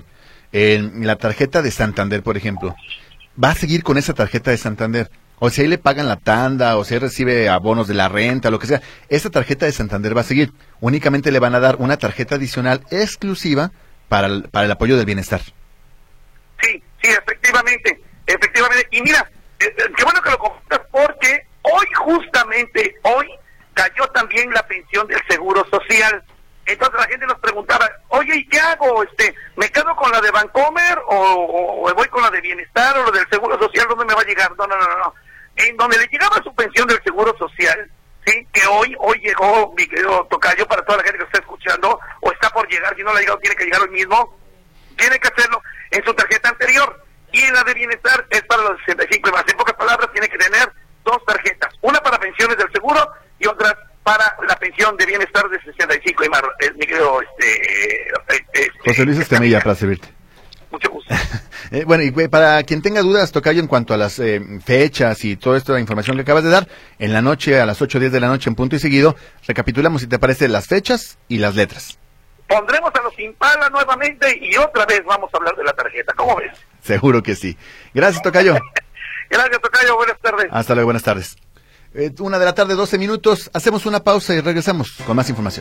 en la tarjeta de Santander, por ejemplo, va a seguir con esa tarjeta de Santander. O si ahí le pagan la tanda, o si recibe abonos de la renta, lo que sea, esa tarjeta de Santander va a seguir. Únicamente le van a dar una tarjeta adicional exclusiva para el, para el apoyo del bienestar. Sí, sí, efectivamente, efectivamente. Y mira, eh, eh, qué bueno que lo comentas, porque hoy, justamente hoy, cayó también la pensión del Seguro Social. Entonces la gente nos preguntaba, oye, ¿y qué hago? Este, ¿me quedo con la de Bancomer o, o, o voy con la de Bienestar o la del Seguro Social? ¿Dónde me va a llegar? No, no, no, no. En donde le llegaba su pensión del Seguro Social, sí, que hoy, hoy llegó, mi querido tocayo, para toda la gente que está escuchando, o está por llegar, si no le ha llegado, tiene que llegar hoy mismo, tiene que hacerlo en su tarjeta anterior. Y en la de Bienestar es para los sesenta y cinco y más. En pocas palabras, tiene que tener dos tarjetas, una para pensiones del seguro y otra para la pensión de bienestar de sesenta y cinco y más. Eh, mi querido, este, este, José Luis Escamilla, para servirte. Mucho gusto. eh, bueno, y para quien tenga dudas, tocayo, en cuanto a las eh, fechas y toda esta información que acabas de dar, en la noche, a las ocho o diez de la noche, en punto y seguido, recapitulamos, si te parece, las fechas y las letras. Pondremos a los Impala nuevamente y otra vez vamos a hablar de la tarjeta. ¿Cómo ves? Seguro que sí. Gracias, tocayo. Gracias, tocayo. Buenas tardes. Hasta luego, buenas tardes. Eh, una de la tarde, doce minutos. Hacemos una pausa y regresamos con más información.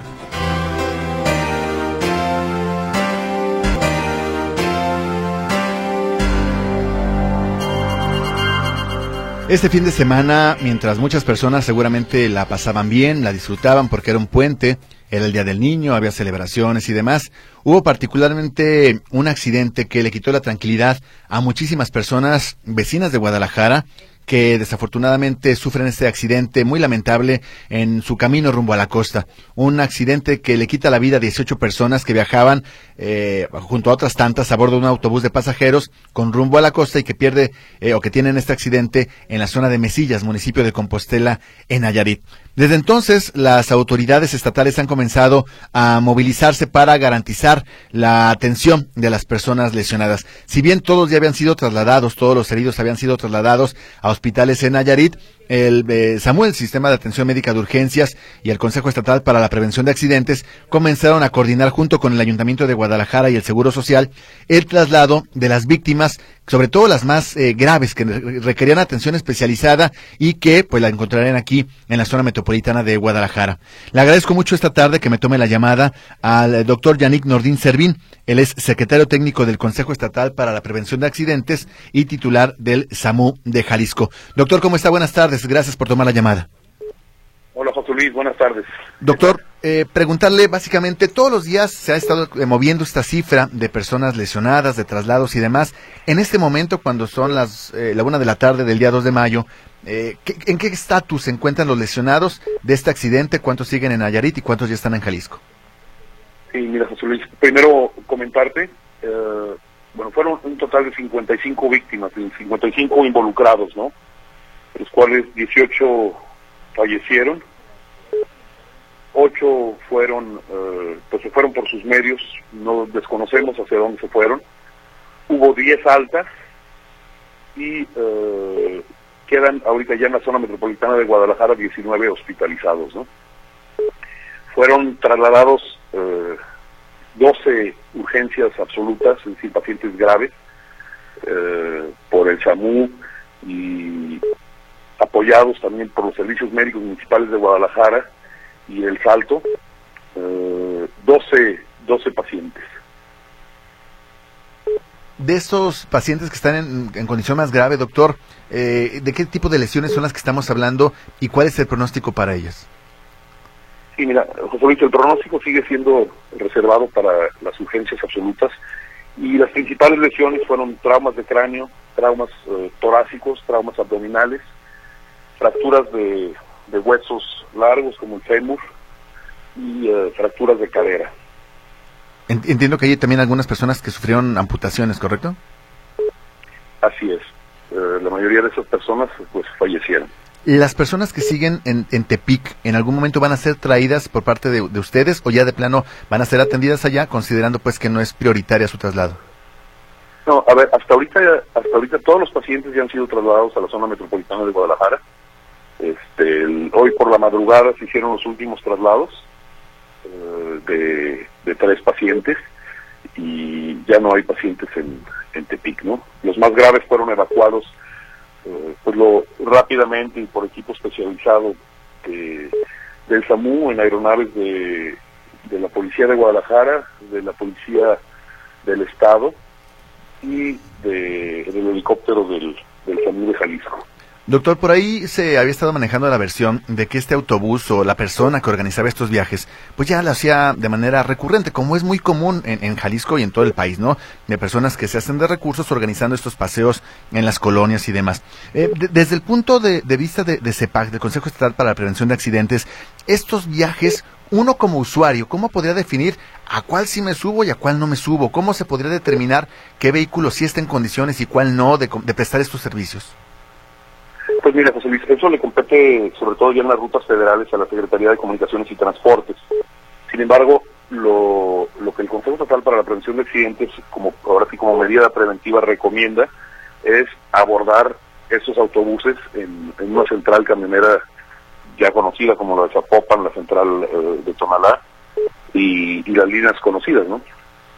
Este fin de semana, mientras muchas personas seguramente la pasaban bien, la disfrutaban porque era un puente, era el Día del Niño, había celebraciones y demás, hubo particularmente un accidente que le quitó la tranquilidad a muchísimas personas vecinas de Guadalajara, que desafortunadamente sufren este accidente muy lamentable en su camino rumbo a la costa. Un accidente que le quita la vida a dieciocho personas que viajaban eh, junto a otras tantas a bordo de un autobús de pasajeros con rumbo a la costa y que pierde eh, o que tienen este accidente en la zona de Mesillas, municipio de Compostela, en Nayarit. Desde entonces, las autoridades estatales han comenzado a movilizarse para garantizar la atención de las personas lesionadas. Si bien todos ya habían sido trasladados, todos los heridos habían sido trasladados a hospitales en Nayarit, el eh, SAMU, el Sistema de Atención Médica de Urgencias, y el Consejo Estatal para la Prevención de Accidentes comenzaron a coordinar junto con el Ayuntamiento de Guadalajara y el Seguro Social el traslado de las víctimas, sobre todo las más eh, graves, que requerían atención especializada y que pues la encontrarán aquí en la zona metropolitana de Guadalajara. Le agradezco mucho esta tarde que me tome la llamada al doctor Yannick Nordin Servín. Él es secretario técnico del Consejo Estatal para la Prevención de Accidentes y titular del SAMU de Jalisco. Doctor, ¿cómo está? Buenas tardes. Gracias por tomar la llamada. Hola, José Luis. Buenas tardes. Doctor, eh, preguntarle básicamente, todos los días se ha estado eh, moviendo esta cifra de personas lesionadas, de traslados y demás. En este momento, cuando son las eh, la una de la tarde del día dos de mayo, eh, ¿qué, ¿en qué estatus se encuentran los lesionados de este accidente? ¿Cuántos siguen en Nayarit y cuántos ya están en Jalisco? Sí, mira, José Luis, primero comentarte, eh, bueno, fueron un total de cincuenta y cinco víctimas, cincuenta y cinco involucrados, ¿no? De los cuales dieciocho fallecieron, ocho fueron, eh, pues se fueron por sus medios, no desconocemos hacia dónde se fueron, hubo diez altas y eh, quedan ahorita ya en la zona metropolitana de Guadalajara diecinueve hospitalizados, ¿no? Fueron trasladados eh, doce urgencias absolutas, es decir, pacientes graves, eh, por el SAMU y apoyados también por los servicios médicos municipales de Guadalajara y El Salto, eh, doce pacientes. De estos pacientes que están en, en condición más grave, doctor, eh, ¿de qué tipo de lesiones son las que estamos hablando y cuál es el pronóstico para ellas? Sí, mira, José Luis, el pronóstico sigue siendo reservado para las urgencias absolutas y las principales lesiones fueron traumas de cráneo, traumas eh, torácicos, traumas abdominales, fracturas de, de huesos largos como el fémur y eh, fracturas de cadera. Entiendo que hay también algunas personas que sufrieron amputaciones, ¿correcto? Así es. Eh, la mayoría de esas personas pues fallecieron. ¿Las personas que siguen en, en Tepic en algún momento van a ser traídas por parte de, de ustedes o ya de plano van a ser atendidas allá, considerando pues que no es prioritaria su traslado? No, a ver, hasta ahorita hasta ahorita todos los pacientes ya han sido trasladados a la zona metropolitana de Guadalajara. Este, el, hoy por la madrugada se hicieron los últimos traslados eh, de, de tres pacientes y ya no hay pacientes en, en Tepic, ¿no? Los más graves fueron evacuados eh, pues lo rápidamente y por equipo especializado de, del SAMU en aeronaves de, de la Policía de Guadalajara, de la Policía del Estado y de, del helicóptero del, del SAMU de Jalisco. Doctor, por ahí se había estado manejando la versión de que este autobús o la persona que organizaba estos viajes, pues ya lo hacía de manera recurrente, como es muy común en, en Jalisco y en todo el país, ¿no? De personas que se hacen de recursos organizando estos paseos en las colonias y demás. Eh, de, desde el punto de, de vista de, de CEPAC, del Consejo Estatal para la Prevención de Accidentes, estos viajes, uno como usuario, ¿cómo podría definir a cuál sí me subo y a cuál no me subo? ¿Cómo se podría determinar qué vehículo sí está en condiciones y cuál no de, de prestar estos servicios? Pues mira, José Luis, eso le compete sobre todo ya en las rutas federales a la Secretaría de Comunicaciones y Transportes. Sin embargo, lo, lo que el Consejo Estatal para la Prevención de Accidentes, como ahora sí como medida preventiva recomienda, es abordar esos autobuses en, en una central camionera ya conocida como la de Zapopan, la central eh, de Tonalá y, y las líneas conocidas, ¿no?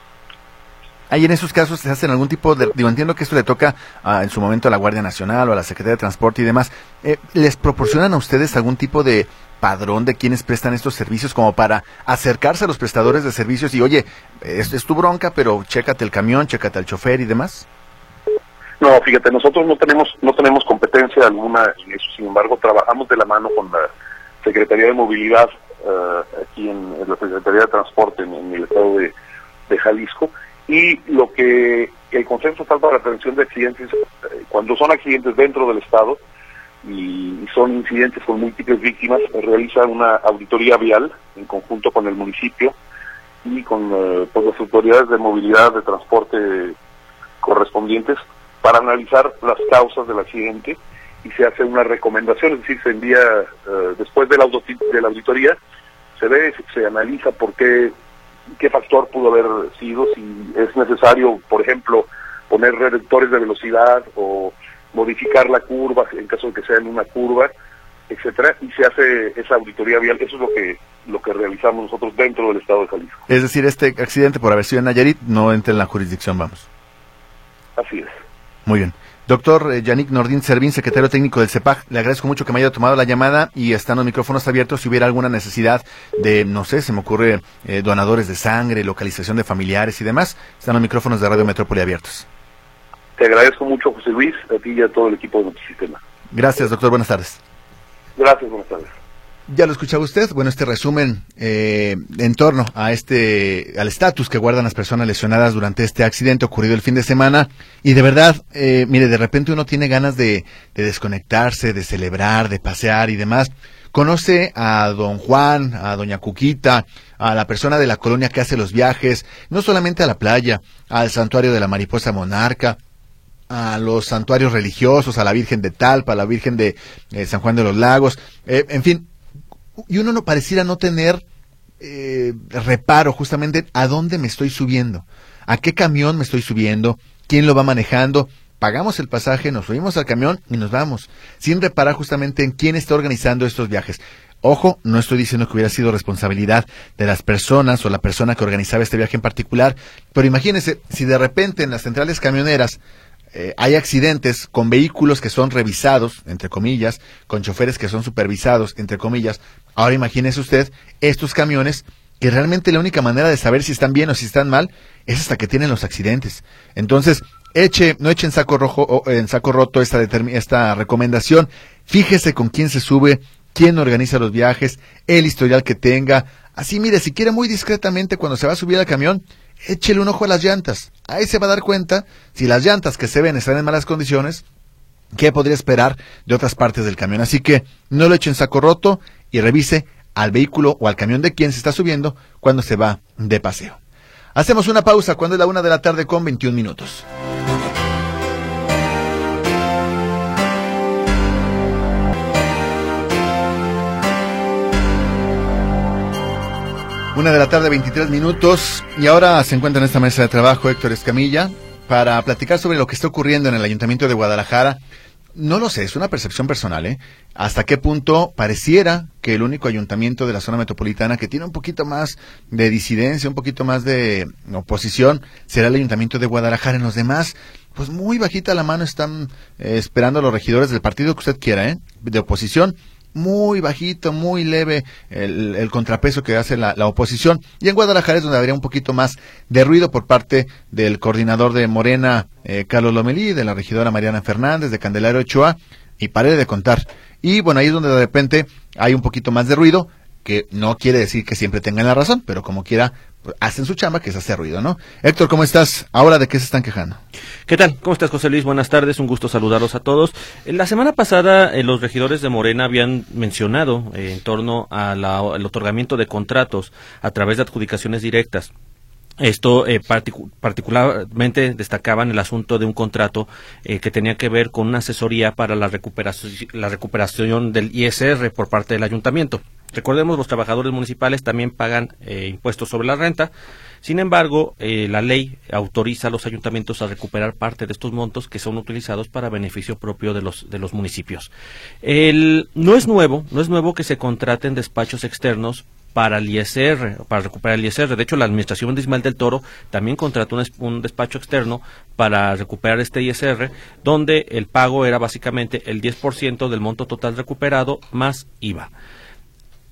¿Ahí en esos casos se hacen algún tipo de, digo, entiendo que esto le toca a, en su momento a la Guardia Nacional o a la Secretaría de Transporte y demás, eh, ¿les proporcionan a ustedes algún tipo de padrón de quienes prestan estos servicios como para acercarse a los prestadores de servicios y oye, es, es tu bronca, pero chécate el camión, chécate al chofer y demás? No, fíjate, nosotros no tenemos no tenemos competencia alguna en eso, sin embargo, trabajamos de la mano con la Secretaría de Movilidad, uh, aquí en, en la Secretaría de Transporte en, en el estado de, de Jalisco, y lo que el Consejo Estatal para la Prevención de Accidentes, eh, cuando son accidentes dentro del estado y son incidentes con múltiples víctimas, realiza una auditoría vial en conjunto con el municipio y con eh, pues las autoridades de movilidad, de transporte correspondientes, para analizar las causas del accidente, y se hace una recomendación, es decir, se envía eh, después de la, de la auditoría, se ve, se analiza por qué, qué factor pudo haber sido, si es necesario, por ejemplo, poner reductores de velocidad o modificar la curva en caso de que sea en una curva, etcétera, y se hace esa auditoría vial. Eso es lo que lo que realizamos nosotros dentro del estado de Jalisco. Es decir, este accidente por haber sido en Nayarit no entra en la jurisdicción, vamos. Así es. Muy bien. Doctor eh, Yannick Nordin Servín, secretario técnico del CEPAG, le agradezco mucho que me haya tomado la llamada y están los micrófonos abiertos si hubiera alguna necesidad de, no sé, se me ocurre, eh, donadores de sangre, localización de familiares y demás, están los micrófonos de Radio Metrópoli abiertos. Te agradezco mucho, José Luis, a ti y a todo el equipo de Notisistema. Gracias, doctor, buenas tardes. Gracias, buenas tardes. Ya lo escuchaba usted, bueno, este resumen eh, en torno a este, al estatus que guardan las personas lesionadas durante este accidente ocurrido el fin de semana, y de verdad, eh, mire, de repente uno tiene ganas de, de desconectarse, de celebrar, de pasear y demás. Conoce a don Juan, a doña Cuquita, a la persona de la colonia que hace los viajes, no solamente a la playa, al santuario de la Mariposa Monarca, a los santuarios religiosos, a la Virgen de Talpa, a la Virgen de eh, San Juan de los Lagos, eh, en fin. Y uno no pareciera no tener eh, reparo justamente a dónde me estoy subiendo, a qué camión me estoy subiendo, quién lo va manejando. Pagamos el pasaje, nos subimos al camión y nos vamos, sin reparar justamente en quién está organizando estos viajes. Ojo, no estoy diciendo que hubiera sido responsabilidad de las personas o la persona que organizaba este viaje en particular, pero imagínense, si de repente en las centrales camioneras Eh, hay accidentes con vehículos que son revisados, entre comillas, con choferes que son supervisados, entre comillas. Ahora imagínese usted estos camiones que realmente la única manera de saber si están bien o si están mal es hasta que tienen los accidentes. Entonces, eche, no eche en saco rojo o en saco roto esta, esta recomendación. Fíjese con quién se sube, quién organiza los viajes, el historial que tenga. Así, mire, si quiere muy discretamente cuando se va a subir al camión, échele un ojo a las llantas. Ahí se va a dar cuenta si las llantas que se ven están en malas condiciones, qué podría esperar de otras partes del camión. Así que no lo eche en saco roto y revise al vehículo o al camión de quien se está subiendo cuando se va de paseo. Hacemos una pausa cuando es la una de la tarde con veintiún minutos. Una de la tarde, veintitrés minutos, y ahora se encuentra en esta mesa de trabajo Héctor Escamilla para platicar sobre lo que está ocurriendo en el Ayuntamiento de Guadalajara. No lo sé, es una percepción personal, ¿eh? Hasta qué punto pareciera que el único ayuntamiento de la zona metropolitana que tiene un poquito más de disidencia, un poquito más de oposición, será el Ayuntamiento de Guadalajara. En los demás, pues muy bajita la mano están eh, esperando a los regidores del partido que usted quiera, ¿eh? De oposición. Muy bajito, muy leve el, el contrapeso que hace la, la oposición. Y en Guadalajara es donde habría un poquito más de ruido por parte del coordinador de Morena, eh, Carlos Lomelí, de la regidora Mariana Fernández, de Candelario Ochoa, y pare de contar. Y bueno, ahí es donde de repente hay un poquito más de ruido, que no quiere decir que siempre tengan la razón, pero como quiera, pues, hacen su chamba, que es hacer ruido, ¿no? Héctor, ¿cómo estás? ¿Ahora de qué se están quejando? ¿Qué tal? ¿Cómo estás, José Luis? Buenas tardes, un gusto saludarlos a todos. La semana pasada, eh, los regidores de Morena habían mencionado eh, en torno al otorgamiento de contratos a través de adjudicaciones directas. Esto eh, particu particularmente destacaban el asunto de un contrato eh, que tenía que ver con una asesoría para la recuperación, la recuperación del I S R por parte del ayuntamiento. Recordemos, los trabajadores municipales también pagan eh, impuestos sobre la renta. Sin embargo, eh, la ley autoriza a los ayuntamientos a recuperar parte de estos montos que son utilizados para beneficio propio de los de los municipios. El, no es nuevo, no es nuevo que se contraten despachos externos para el I S R, para recuperar el I S R. De hecho, la administración de Ismael del Toro también contrató un, un despacho externo para recuperar este I S R, donde el pago era básicamente el diez por ciento del monto total recuperado más I V A.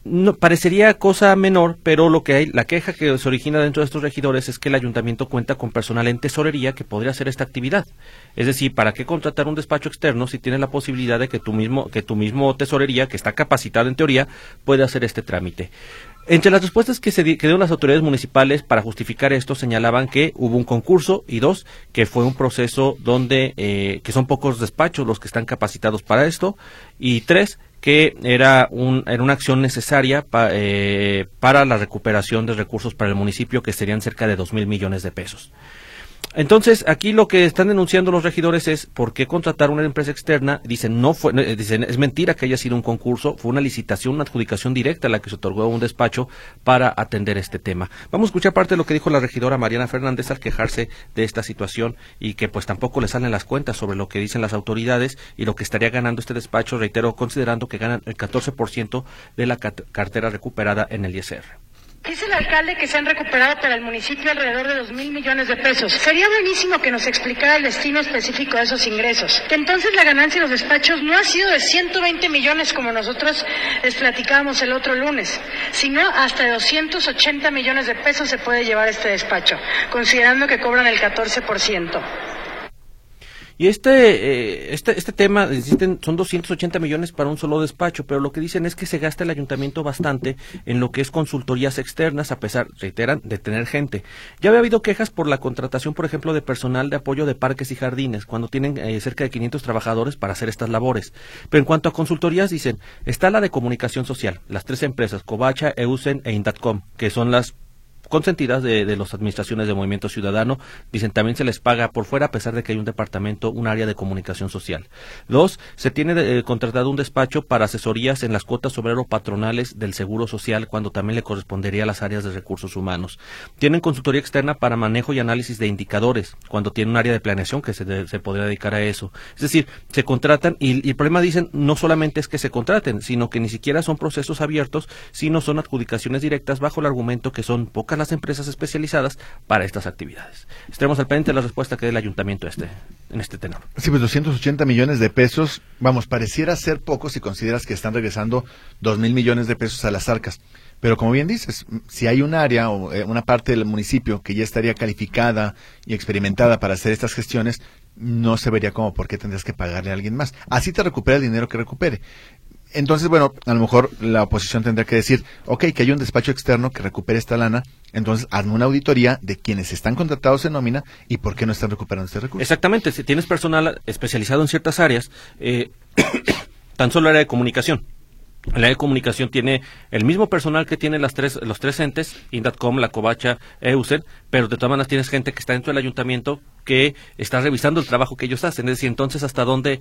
no, parecería cosa menor, pero lo que hay, la queja que se origina dentro de estos regidores es que el ayuntamiento cuenta con personal en tesorería que podría hacer esta actividad. Es decir, ¿para qué contratar un despacho externo si tienes la posibilidad de que tu mismo, que tu mismo tesorería, que está capacitado en teoría, puede hacer este trámite? Entre las respuestas que se di, que dieron las autoridades municipales para justificar esto, señalaban que hubo un concurso, y dos, que fue un proceso donde, eh, que son pocos despachos los que están capacitados para esto, y tres, que era, un, era una acción necesaria pa, eh, para la recuperación de recursos para el municipio, que serían cerca de dos mil millones de pesos. Entonces, aquí lo que están denunciando los regidores es por qué contratar una empresa externa. Dicen, no fue, dicen, es mentira que haya sido un concurso, fue una licitación, una adjudicación directa a la que se otorgó a un despacho para atender este tema. Vamos a escuchar parte de lo que dijo la regidora Mariana Fernández al quejarse de esta situación, y que pues tampoco le salen las cuentas sobre lo que dicen las autoridades y lo que estaría ganando este despacho, reitero, considerando que ganan el catorce por ciento de la cartera recuperada en el I S R. Dice el alcalde que se han recuperado para el municipio alrededor de dos mil millones de pesos. Sería buenísimo que nos explicara el destino específico de esos ingresos. Que entonces la ganancia de los despachos no ha sido de ciento veinte millones como nosotros les platicábamos el otro lunes, sino hasta de doscientos ochenta millones de pesos se puede llevar este despacho, considerando que cobran el catorce por ciento. Y este, eh, este, este tema, existen, son doscientos ochenta millones para un solo despacho, pero lo que dicen es que se gasta el ayuntamiento bastante en lo que es consultorías externas, a pesar, reiteran, de tener gente. Ya había habido quejas por la contratación, por ejemplo, de personal de apoyo de parques y jardines, cuando tienen eh, cerca de quinientos trabajadores para hacer estas labores. Pero en cuanto a consultorías, dicen, está la de comunicación social, las tres empresas, Covacha, Eusen e Indatcom, que son las consentidas de, de las administraciones de Movimiento Ciudadano. Dicen, también se les paga por fuera, a pesar de que hay un departamento, un área de comunicación social. Dos, se tiene eh, contratado un despacho para asesorías en las cuotas obrero-patronales del Seguro Social, cuando también le correspondería a las áreas de recursos humanos. Tienen consultoría externa para manejo y análisis de indicadores, cuando tiene un área de planeación que se, de, se podría dedicar a eso. Es decir, se contratan, y, y el problema, dicen, no solamente es que se contraten, sino que ni siquiera son procesos abiertos, sino son adjudicaciones directas, bajo el argumento que son pocas las empresas especializadas para estas actividades. Estaremos al pendiente de la respuesta que dé el ayuntamiento este, en este tenor. Sí, pues doscientos ochenta millones de pesos, vamos, pareciera ser poco si consideras que están regresando dos mil millones de pesos a las arcas. Pero como bien dices, si hay un área o eh, una parte del municipio que ya estaría calificada y experimentada para hacer estas gestiones, no se vería como por qué tendrías que pagarle a alguien más. Así te recupera el dinero que recupere. Entonces, bueno, a lo mejor la oposición tendrá que decir, ok, que hay un despacho externo que recupere esta lana, entonces hazme una auditoría de quienes están contratados en nómina y por qué no están recuperando este recurso. Exactamente, si tienes personal especializado en ciertas áreas, eh, tan solo el área de comunicación. El área de comunicación tiene el mismo personal que tienen las tres, los tres entes, Indatcom, la Covacha, Eusen, pero de todas maneras tienes gente que está dentro del ayuntamiento que está revisando el trabajo que ellos hacen. Es decir, entonces, ¿hasta dónde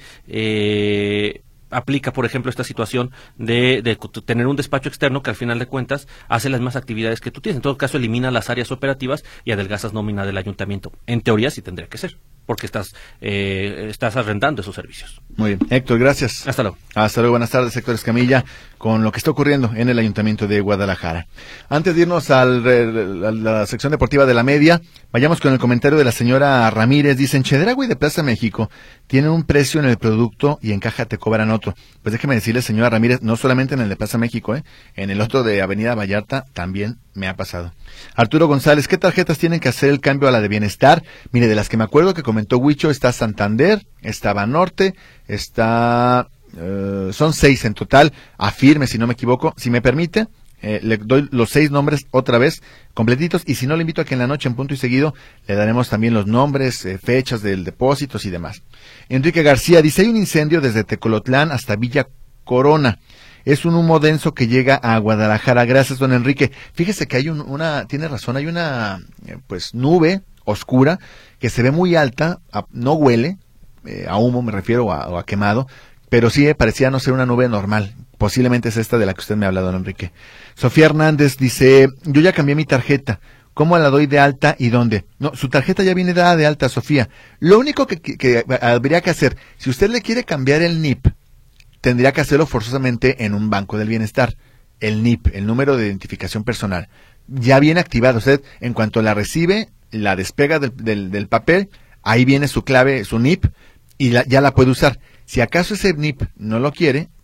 eh, aplica, por ejemplo, esta situación de, de tener un despacho externo que al final de cuentas hace las mismas actividades que tú tienes? En todo caso, elimina las áreas operativas y adelgazas nómina del ayuntamiento. En teoría sí tendría que ser, porque estás eh, estás arrendando esos servicios. Muy bien. Héctor, gracias. Hasta luego. Hasta luego. Buenas tardes, Héctor Escamilla, con lo que está ocurriendo en el Ayuntamiento de Guadalajara. Antes de irnos al, a la sección deportiva de la media, vayamos con el comentario de la señora Ramírez. Dicen, Chedraui de Plaza México tiene un precio en el producto y en caja te cobran otro. Pues déjeme decirle, señora Ramírez, no solamente en el de Plaza México, ¿eh? En el otro de Avenida Vallarta también me ha pasado. Arturo González, ¿qué tarjetas tienen que hacer el cambio a la de Bienestar? Mire, de las que me acuerdo que comentó Huicho, está Santander, está Banorte, está... Uh, son seis en total, afirme si no me equivoco. Si me permite, eh, le doy los seis nombres otra vez, completitos, y si no, le invito a que en la noche, en punto y seguido, le daremos también los nombres, eh, fechas del depósitos y demás. Enrique García dice, hay un incendio desde Tecolotlán hasta Villa Corona. Es un humo denso que llega a Guadalajara. Gracias, don Enrique. Fíjese que hay un, una, tiene razón, hay una, eh, pues, nube oscura que se ve muy alta, a, no huele, eh, a humo me refiero, a, o a quemado, pero sí eh, parecía no ser una nube normal. Posiblemente es esta de la que usted me ha hablado, don Enrique. Sofía Hernández dice, yo ya cambié mi tarjeta. ¿Cómo la doy de alta y dónde? No, su tarjeta ya viene dada de alta, Sofía. Lo único que, que, que habría que hacer, si usted le quiere cambiar el N I P, tendría que hacerlo forzosamente en un banco del bienestar. El N I P, el número de identificación personal, ya viene activado. Usted, en cuanto la recibe, la despega del, del, del papel, ahí viene su clave, su N I P, y la, ya la puede usar. Si acaso ese N I P no lo quiere,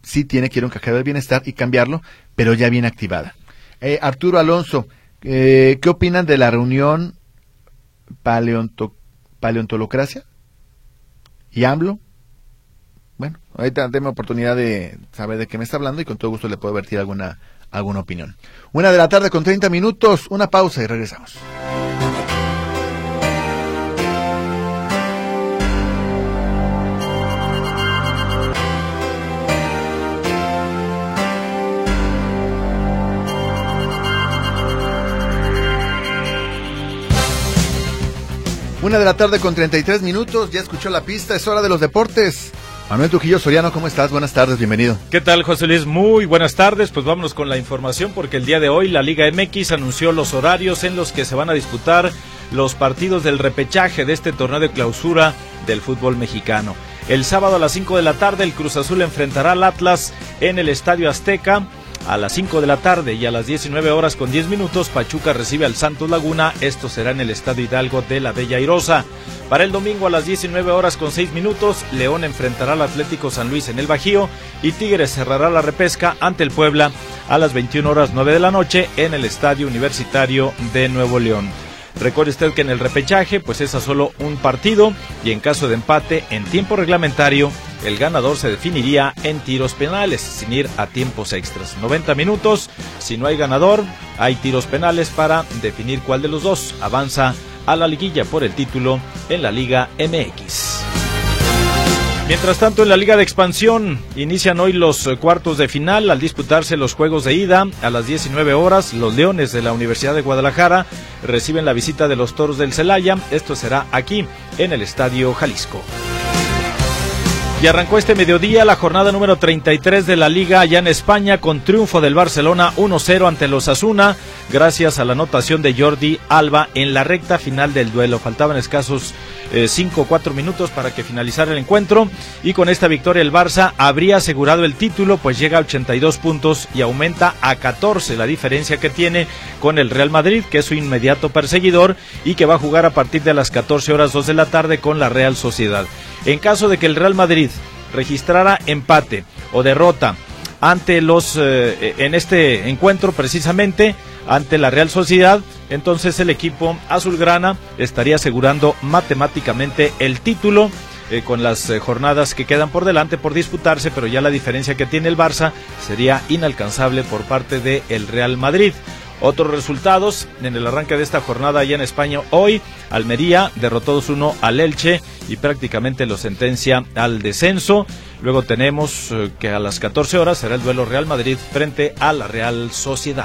sí tiene que ir a un cajero del bienestar y cambiarlo, pero ya viene activada. Eh, Arturo Alonso, eh, ¿qué opinan de la reunión paleonto, paleontolocracia y AMLO? Bueno, ahorita denme oportunidad de saber de qué me está hablando y con todo gusto le puedo vertir alguna, alguna opinión. Una de la tarde con treinta minutos, una pausa y regresamos. Una de la tarde con treinta y tres minutos, ya escuchó la pista, es hora de los deportes. Manuel Trujillo Soriano, ¿cómo estás? Buenas tardes, bienvenido. ¿Qué tal, José Luis? Muy buenas tardes, pues vámonos con la información porque el día de hoy la Liga M X anunció los horarios en los que se van a disputar los partidos del repechaje de este torneo de clausura del fútbol mexicano. El sábado a las cinco de la tarde el Cruz Azul enfrentará al Atlas en el Estadio Azteca. A las cinco de la tarde y a las diecinueve horas con diez minutos, Pachuca recibe al Santos Laguna. Esto será en el Estadio Hidalgo de la Bella Airosa. Para el domingo a las diecinueve horas con seis minutos, León enfrentará al Atlético San Luis en el Bajío y Tigres cerrará la repesca ante el Puebla a las veintiuna horas nueve de la noche en el Estadio Universitario de Nuevo León. Recuerde usted que en el repechaje pues es a solo un partido y en caso de empate en tiempo reglamentario el ganador se definiría en tiros penales sin ir a tiempos extras. noventa minutos, si no hay ganador hay tiros penales para definir cuál de los dos avanza a la liguilla por el título en la Liga M X. Mientras tanto, en la Liga de Expansión inician hoy los cuartos de final al disputarse los juegos de ida. A las diecinueve horas, los Leones de la Universidad de Guadalajara reciben la visita de los Toros del Celaya. Esto será aquí, en el Estadio Jalisco. Y arrancó este mediodía la jornada número treinta y tres de la Liga allá en España con triunfo del Barcelona uno cero ante los Osasuna gracias a la anotación de Jordi Alba en la recta final del duelo. Faltaban escasos cinco o cuatro minutos para que finalizara el encuentro y con esta victoria el Barça habría asegurado el título, pues llega a ochenta y dos puntos y aumenta a catorce la diferencia que tiene con el Real Madrid, que es su inmediato perseguidor y que va a jugar a partir de las catorce horas dos de la tarde con la Real Sociedad. En caso de que el Real Madrid registrara empate o derrota ante los eh, en este encuentro precisamente ante la Real Sociedad, entonces el equipo azulgrana estaría asegurando matemáticamente el título eh, con las eh, jornadas que quedan por delante por disputarse, pero ya la diferencia que tiene el Barça sería inalcanzable por parte del Real Madrid. Otros resultados en el arranque de esta jornada allá en España hoy, Almería derrotó dos uno al Elche y prácticamente lo sentencia al descenso. Luego tenemos eh, que a las catorce horas será el duelo Real Madrid frente a la Real Sociedad.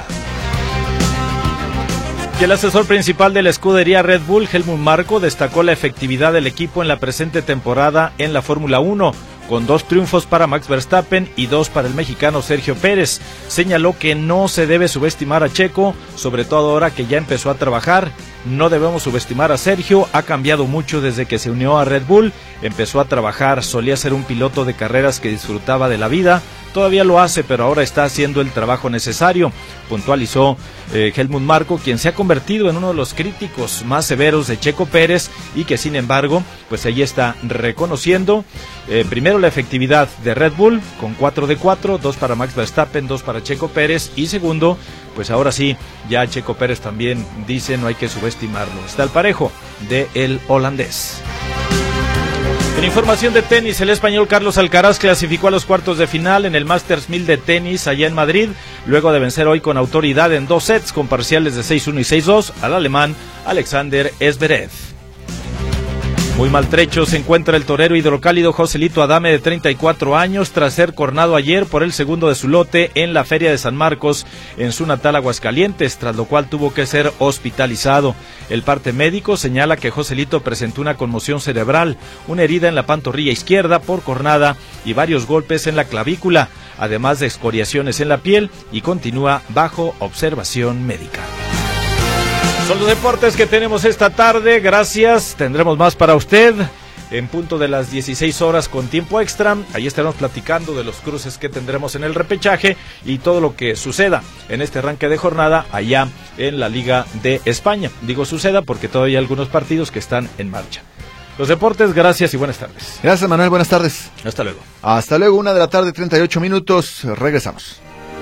Y el asesor principal de la escudería Red Bull, Helmut Marko, destacó la efectividad del equipo en la presente temporada en la Fórmula uno. Con dos triunfos para Max Verstappen y dos para el mexicano Sergio Pérez. Señaló que no se debe subestimar a Checo, sobre todo ahora que ya empezó a trabajar. No debemos subestimar a Sergio, ha cambiado mucho desde que se unió a Red Bull, empezó a trabajar, solía ser un piloto de carreras que disfrutaba de la vida, todavía lo hace, pero ahora está haciendo el trabajo necesario, puntualizó eh, Helmut Marko, quien se ha convertido en uno de los críticos más severos de Checo Pérez y que sin embargo, pues ahí está reconociendo eh, primero la efectividad de Red Bull con cuatro de cuatro, dos para Max Verstappen, dos para Checo Pérez y segundo, pues ahora sí, ya Checo Pérez también dice no hay que subestimarlo, está al parejo de el holandés. En información de tenis, el español Carlos Alcaraz clasificó a los cuartos de final en el Masters mil de tenis allá en Madrid, luego de vencer hoy con autoridad en dos sets con parciales de seis uno y seis dos al alemán Alexander Zverev. Muy maltrecho se encuentra el torero hidrocálido Joselito Adame de treinta y cuatro años tras ser cornado ayer por el segundo de su lote en la Feria de San Marcos en su natal Aguascalientes, tras lo cual tuvo que ser hospitalizado. El parte médico señala que Joselito presentó una conmoción cerebral, una herida en la pantorrilla izquierda por cornada y varios golpes en la clavícula, además de escoriaciones en la piel y continúa bajo observación médica. Son los deportes que tenemos esta tarde, gracias, tendremos más para usted en punto de las dieciséis horas con tiempo extra, ahí estaremos platicando de los cruces que tendremos en el repechaje y todo lo que suceda en este arranque de jornada allá en la Liga de España. Digo suceda porque todavía hay algunos partidos que están en marcha. Los deportes, gracias y buenas tardes. Gracias, Manuel, buenas tardes. Hasta luego. Hasta luego, una de la tarde, treinta y ocho minutos, regresamos.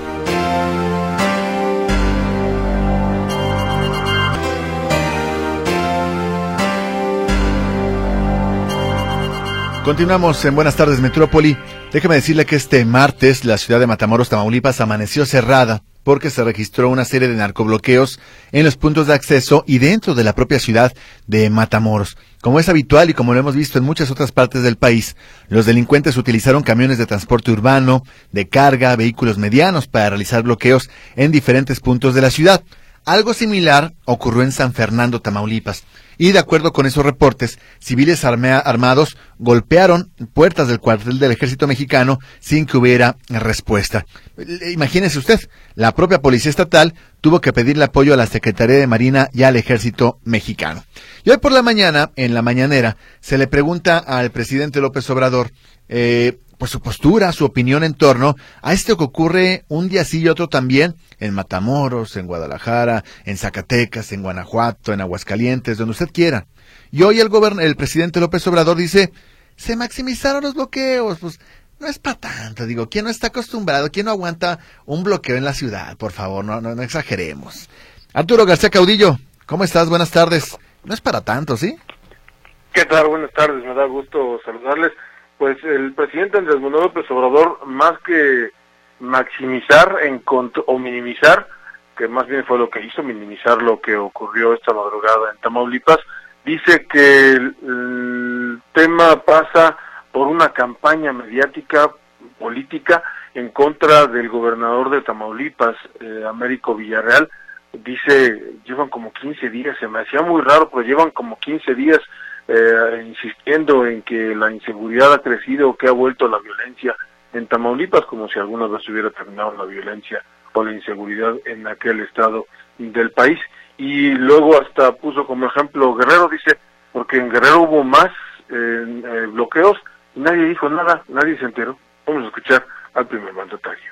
Continuamos en Buenas tardes, Metrópoli. Déjeme decirle que este martes la ciudad de Matamoros, Tamaulipas, amaneció cerrada porque se registró una serie de narcobloqueos en los puntos de acceso y dentro de la propia ciudad de Matamoros. Como es habitual y como lo hemos visto en muchas otras partes del país, los delincuentes utilizaron camiones de transporte urbano, de carga, vehículos medianos para realizar bloqueos en diferentes puntos de la ciudad. Algo similar ocurrió en San Fernando, Tamaulipas, y de acuerdo con esos reportes, civiles armea, armados golpearon puertas del cuartel del ejército mexicano sin que hubiera respuesta. Imagínese usted, la propia policía estatal tuvo que pedirle apoyo a la Secretaría de Marina y al ejército mexicano. Y hoy por la mañana, en la mañanera, se le pregunta al presidente López Obrador, eh, pues su postura, su opinión en torno a esto que ocurre un día sí y otro también en Matamoros, en Guadalajara, en Zacatecas, en Guanajuato, en Aguascalientes, donde usted quiera. Y hoy el gobern- el presidente López Obrador dice, se maximizaron los bloqueos, pues no es para tanto, digo, ¿quién no está acostumbrado? ¿Quién no aguanta un bloqueo en la ciudad? Por favor, no, no, no exageremos. Arturo García Caudillo, ¿cómo estás? Buenas tardes. No es para tanto, ¿sí? ¿Qué tal? Buenas tardes, me da gusto saludarles. Pues el presidente Andrés Manuel López Obrador, más que maximizar en cont- o minimizar, que más bien fue lo que hizo, minimizar lo que ocurrió esta madrugada en Tamaulipas, dice que el, el tema pasa por una campaña mediática, política, en contra del gobernador de Tamaulipas, eh, Américo Villarreal. Dice, llevan como quince días, se me hacía muy raro, pero llevan como quince días Eh, insistiendo en que la inseguridad ha crecido, que ha vuelto la violencia en Tamaulipas, como si alguna vez hubiera terminado la violencia o la inseguridad en aquel estado del país. Y luego hasta puso como ejemplo Guerrero, dice, porque en Guerrero hubo más eh, eh, bloqueos y nadie dijo nada, nadie se enteró. Vamos a escuchar al primer mandatario.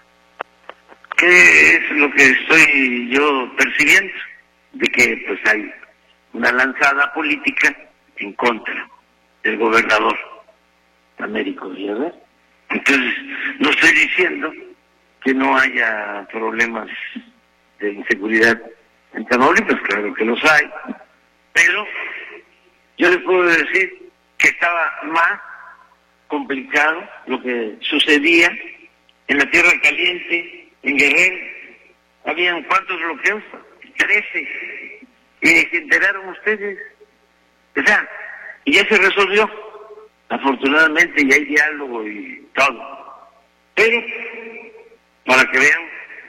¿Qué es lo que estoy yo percibiendo? De que pues hay una lanzada política en contra del gobernador Américo Villarreal. Entonces, no estoy diciendo que no haya problemas de inseguridad en Tamaulipas, claro que los hay, pero yo les puedo decir que estaba más complicado lo que sucedía en la Tierra Caliente, en Guerrero. ¿Habían cuántos bloqueos? Trece. Y se enteraron ustedes. O sea, y ya se resolvió, afortunadamente, y hay diálogo y todo. Pero, para que vean.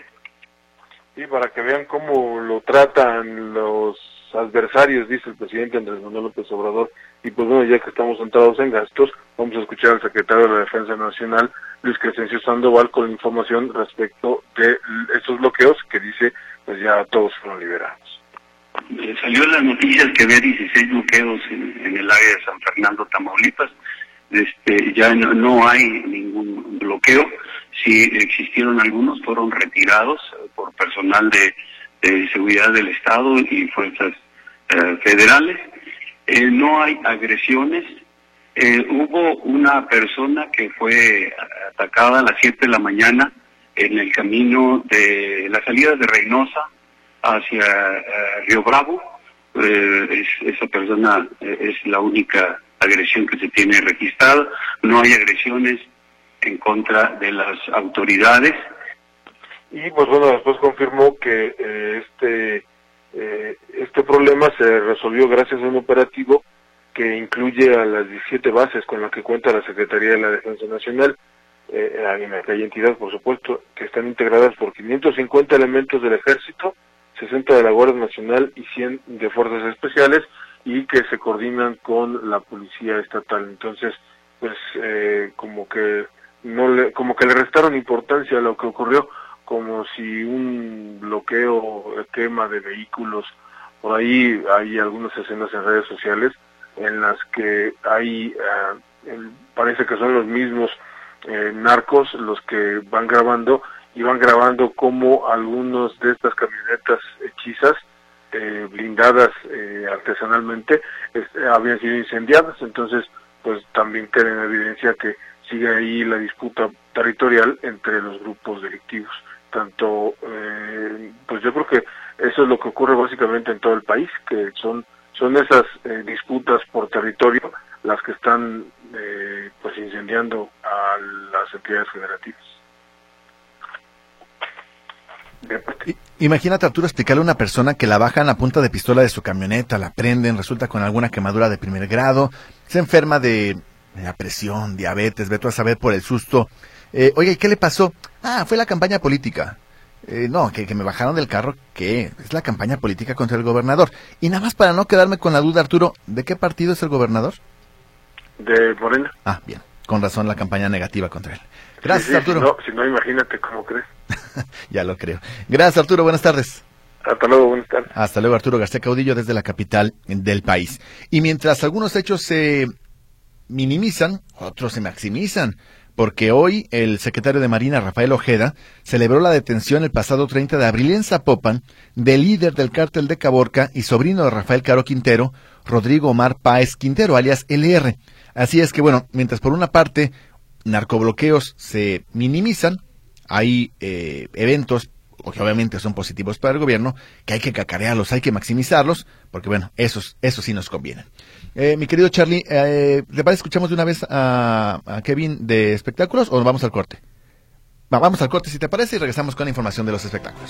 Y para que vean cómo lo tratan los adversarios, dice el presidente Andrés Manuel López Obrador. Y pues bueno, ya que estamos centrados en gastos, vamos a escuchar al secretario de la Defensa Nacional, Luis Crescencio Sandoval, con la información respecto de estos bloqueos que dice, pues ya todos fueron liberados. Salió en las noticias que había dieciséis bloqueos en, en el área de San Fernando, Tamaulipas. Este, ya no, no hay ningún bloqueo. Si existieron algunos, fueron retirados por personal de, de seguridad del Estado y fuerzas eh, federales. Eh, no hay agresiones. Eh, hubo una persona que fue atacada a las siete de la mañana en el camino de la salida de Reynosa hacia uh, Río Bravo. Eh, es, esa persona eh, es la única agresión que se tiene registrada. No hay agresiones en contra de las autoridades. Y pues bueno, después confirmó que eh, este eh, este problema se resolvió gracias a un operativo que incluye a las diecisiete bases con las que cuenta la Secretaría de la Defensa Nacional, eh, en aquella entidad, por supuesto, que están integradas por quinientos cincuenta elementos del Ejército, sesenta de la Guardia Nacional y cien de Fuerzas Especiales, y que se coordinan con la Policía Estatal. Entonces, pues eh, como que no le, como que le restaron importancia a lo que ocurrió, como si un bloqueo, quema de vehículos. Por ahí hay algunas escenas en redes sociales en las que hay, uh, el, parece que son los mismos eh, narcos los que van grabando, y van grabando como algunos de estas camionetas hechizas eh, blindadas eh, artesanalmente es, habían sido incendiadas. Entonces, pues también queda en evidencia que sigue ahí la disputa territorial entre los grupos delictivos. Tanto, eh, pues yo creo que eso es lo que ocurre básicamente en todo el país, que son son esas eh, disputas por territorio las que están eh, pues incendiando a las entidades federativas. Imagínate, Arturo, explicarle a una persona que la bajan a punta de pistola de su camioneta, la prenden, resulta con alguna quemadura de primer grado, se enferma de la presión, diabetes, ve tú a saber por el susto. Eh, oye, ¿qué le pasó? Ah, fue la campaña política. Eh, no, que, que me bajaron del carro, ¿qué? Es la campaña política contra el gobernador. Y nada más para no quedarme con la duda, Arturo, ¿de qué partido es el gobernador? De Morena. Ah, bien, con razón la campaña negativa contra él. Gracias, sí, sí, Arturo. Si no, si no, imagínate cómo crees. Ya lo creo. Gracias, Arturo, buenas tardes. Hasta luego, buenas tardes. Hasta luego, Arturo García Caudillo, desde la capital del país. Y mientras algunos hechos se minimizan, otros se maximizan, porque hoy el secretario de Marina, Rafael Ojeda, celebró la detención el pasado treinta de abril en Zapopan del líder del cártel de Caborca y sobrino de Rafael Caro Quintero, Rodrigo Omar Páez Quintero, alias L R. Así es que, bueno, mientras por una parte narcobloqueos se minimizan, hay eh, eventos que obviamente son positivos para el gobierno, que hay que cacarearlos, hay que maximizarlos, porque bueno, esos, esos sí nos convienen. Eh, mi querido Charlie, eh, ¿le parece escuchamos de una vez a, a Kevin de espectáculos o vamos al corte? Va, vamos al corte si te parece y regresamos con la información de los espectáculos.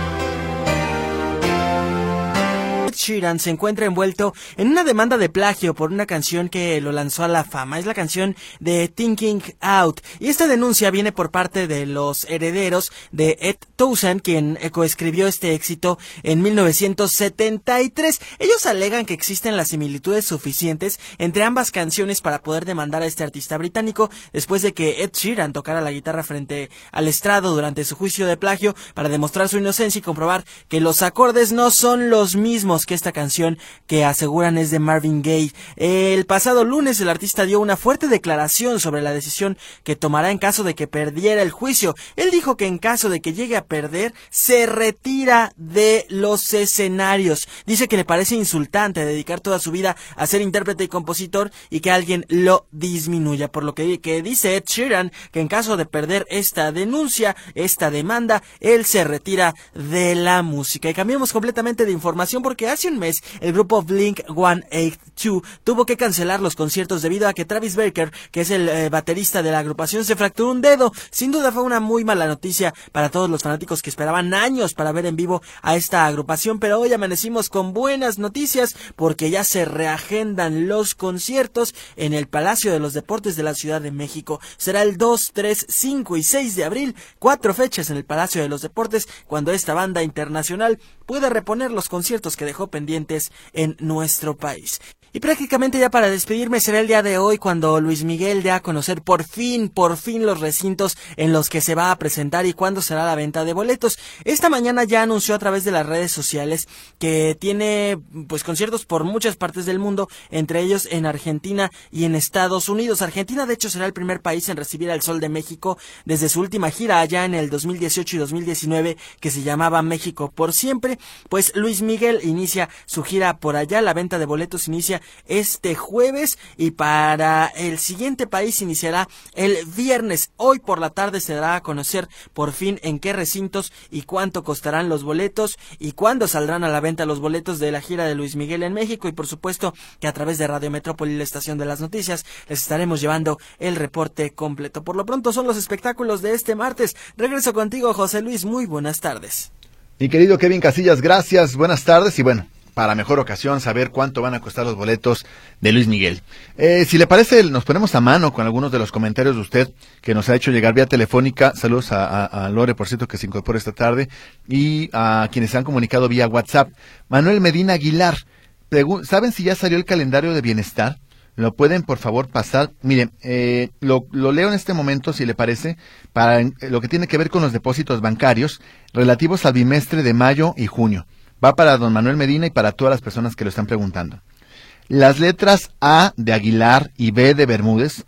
Ed Sheeran se encuentra envuelto en una demanda de plagio por una canción que lo lanzó a la fama. Es la canción de Thinking Out. Y esta denuncia viene por parte de los herederos de Ed Townsend, quien coescribió este éxito en mil novecientos setenta y tres. Ellos alegan que existen las similitudes suficientes entre ambas canciones para poder demandar a este artista británico después de que Ed Sheeran tocara la guitarra frente al estrado durante su juicio de plagio para demostrar su inocencia y comprobar que los acordes no son los mismos que esta canción que aseguran es de Marvin Gaye. El pasado lunes el artista dio una fuerte declaración sobre la decisión que tomará en caso de que perdiera el juicio. Él dijo que en caso de que llegue a perder, se retira de los escenarios. Dice que le parece insultante dedicar toda su vida a ser intérprete y compositor y que alguien lo disminuya, por lo que, que dice Ed Sheeran que en caso de perder esta denuncia, esta demanda, él se retira de la música. Y cambiamos completamente de información porque hace un mes el grupo Blink ciento ochenta y dos tuvo que cancelar los conciertos debido a que Travis Barker, que es el eh, baterista de la agrupación, se fracturó un dedo. Sin duda fue una muy mala noticia para todos los fanáticos que esperaban años para ver en vivo a esta agrupación, pero hoy amanecimos con buenas noticias porque ya se reagendan los conciertos en el Palacio de los Deportes de la Ciudad de México. Será el dos, tres, cinco y seis de abril, cuatro fechas en el Palacio de los Deportes, cuando esta banda internacional pueda reponer los conciertos que dejó pendientes en nuestro país. Y prácticamente ya para despedirme será el día de hoy cuando Luis Miguel dé a conocer por fin, por fin los recintos en los que se va a presentar y cuándo será la venta de boletos. Esta mañana ya anunció a través de las redes sociales que tiene pues conciertos por muchas partes del mundo, entre ellos en Argentina y en Estados Unidos. Argentina de hecho será el primer país en recibir al Sol de México desde su última gira allá en el dos mil dieciocho y dos mil diecinueve que se llamaba México por Siempre. Pues Luis Miguel inicia su gira por allá, la venta de boletos inicia este jueves y para el siguiente país iniciará el viernes. Hoy por la tarde se dará a conocer por fin en qué recintos y cuánto costarán los boletos y cuándo saldrán a la venta los boletos de la gira de Luis Miguel en México, y por supuesto que a través de Radio Metrópoli, la estación de las noticias, les estaremos llevando el reporte completo. Por lo pronto son los espectáculos de este martes. Regreso contigo, José Luis, muy buenas tardes. Mi querido Kevin Casillas, gracias, buenas tardes y bueno, para mejor ocasión saber cuánto van a costar los boletos de Luis Miguel. Eh, si le parece, nos ponemos a mano con algunos de los comentarios de usted que nos ha hecho llegar vía telefónica. Saludos a, a, a Lore, por cierto, que se incorpora esta tarde, y a quienes se han comunicado vía WhatsApp. Manuel Medina Aguilar, ¿saben si ya salió el calendario de bienestar? ¿Lo pueden, por favor, pasar? Miren, eh, lo, lo leo en este momento, si le parece, para eh, lo que tiene que ver con los depósitos bancarios relativos al bimestre de mayo y junio. Va para don Manuel Medina y para todas las personas que lo están preguntando. Las letras A de Aguilar y B de Bermúdez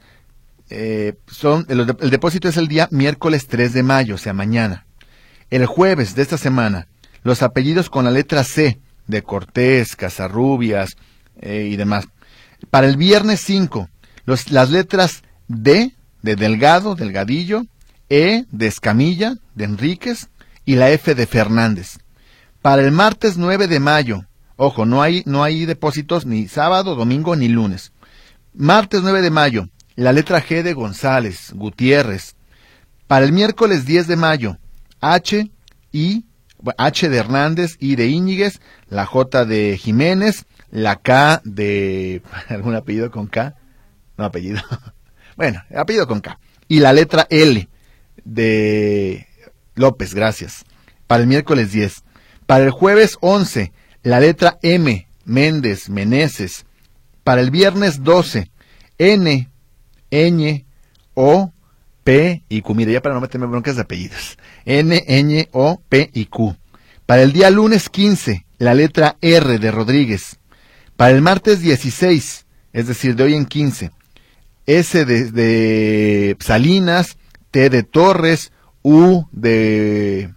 eh, son, el, el depósito es el día miércoles tres de mayo, o sea, mañana. El jueves de esta semana, los apellidos con la letra C de Cortés, Casarrubias eh, y demás. Para el viernes cinco, los, las letras D de Delgado, Delgadillo, E de Escamilla, de Enríquez, y la F de Fernández. Para el martes nueve de mayo, ojo, no hay, no hay depósitos ni sábado, domingo, ni lunes. Martes nueve de mayo, la letra G de González, Gutiérrez. Para el miércoles diez de mayo, H, I, H de Hernández, I de Íñiguez, la J de Jiménez, la K de... ¿algún apellido con K? No, apellido. Bueno, apellido con K. Y la letra L de López, gracias. Para el miércoles diez. Para el jueves once, la letra M, Méndez, Meneses. Para el viernes doce, N, Ñ, O, P y Q. Mira, ya para no meterme broncas de apellidos. N, Ñ, O, P y Q. Para el día lunes quince, la letra R de Rodríguez. Para el martes dieciséis, es decir, de hoy en quince, S de, de Salinas, T de Torres, U de...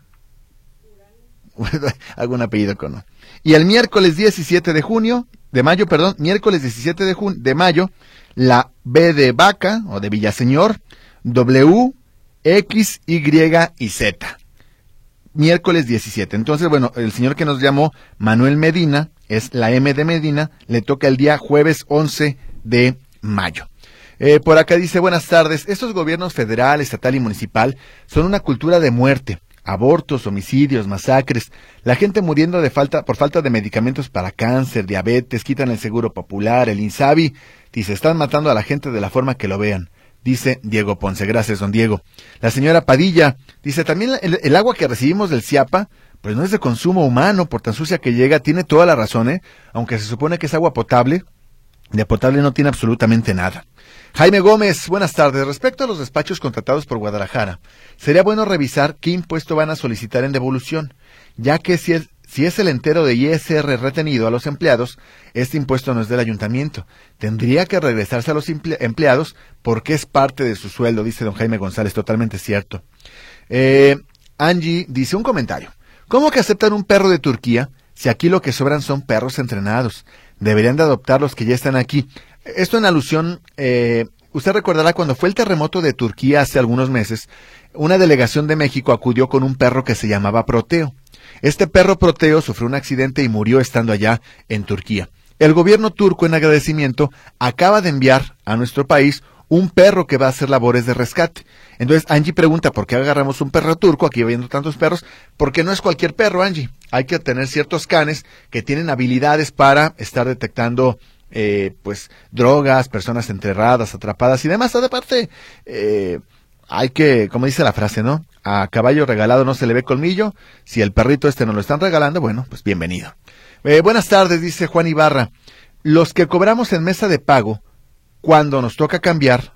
algún apellido con no. Y el miércoles diecisiete de junio, de mayo, perdón, miércoles diecisiete de, jun de mayo, la B de Vaca, o de Villaseñor, W, X, Y y Z. Miércoles diecisiete. Entonces, bueno, el señor que nos llamó, Manuel Medina, es la M de Medina, le toca el día jueves once de mayo. Eh, por acá dice, buenas tardes, estos gobiernos federal, estatal y municipal son una cultura de muerte. Abortos, homicidios, masacres, la gente muriendo de falta, por falta de medicamentos para cáncer, diabetes, quitan el seguro popular, el INSABI, dice, están matando a la gente de la forma que lo vean, dice Diego Ponce. Gracias, don Diego. La señora Padilla dice, también el, el agua que recibimos del Ciapa, pues no es de consumo humano, por tan sucia que llega, tiene toda la razón, ¿eh? Aunque se supone que es agua potable, de potable no tiene absolutamente nada. Jaime Gómez, buenas tardes. Respecto a los despachos contratados por Guadalajara, sería bueno revisar qué impuesto van a solicitar en devolución, ya que si es, si es el entero de I S R retenido a los empleados, este impuesto no es del ayuntamiento. Tendría que regresarse a los empleados porque es parte de su sueldo, dice don Jaime González, totalmente cierto. Eh, Angie dice un comentario. ¿Cómo que aceptan un perro de Turquía si aquí lo que sobran son perros entrenados? Deberían de adoptar los que ya están aquí. Esto en alusión, eh, usted recordará cuando fue el terremoto de Turquía hace algunos meses, una delegación de México acudió con un perro que se llamaba Proteo. Este perro Proteo sufrió un accidente y murió estando allá en Turquía. El gobierno turco, en agradecimiento, acaba de enviar a nuestro país un perro que va a hacer labores de rescate. Entonces Angie pregunta, ¿por qué agarramos un perro turco aquí viendo tantos perros? Porque no es cualquier perro, Angie. Hay que tener ciertos canes que tienen habilidades para estar detectando Eh, pues drogas, personas enterradas, atrapadas y demás. Aparte, eh, hay que, como dice la frase, ¿no? A caballo regalado no se le ve colmillo. Si el perrito este nos lo están regalando, bueno, pues bienvenido. Eh, buenas tardes, dice Juan Ibarra. Los que cobramos en mesa de pago, cuando nos toca cambiar,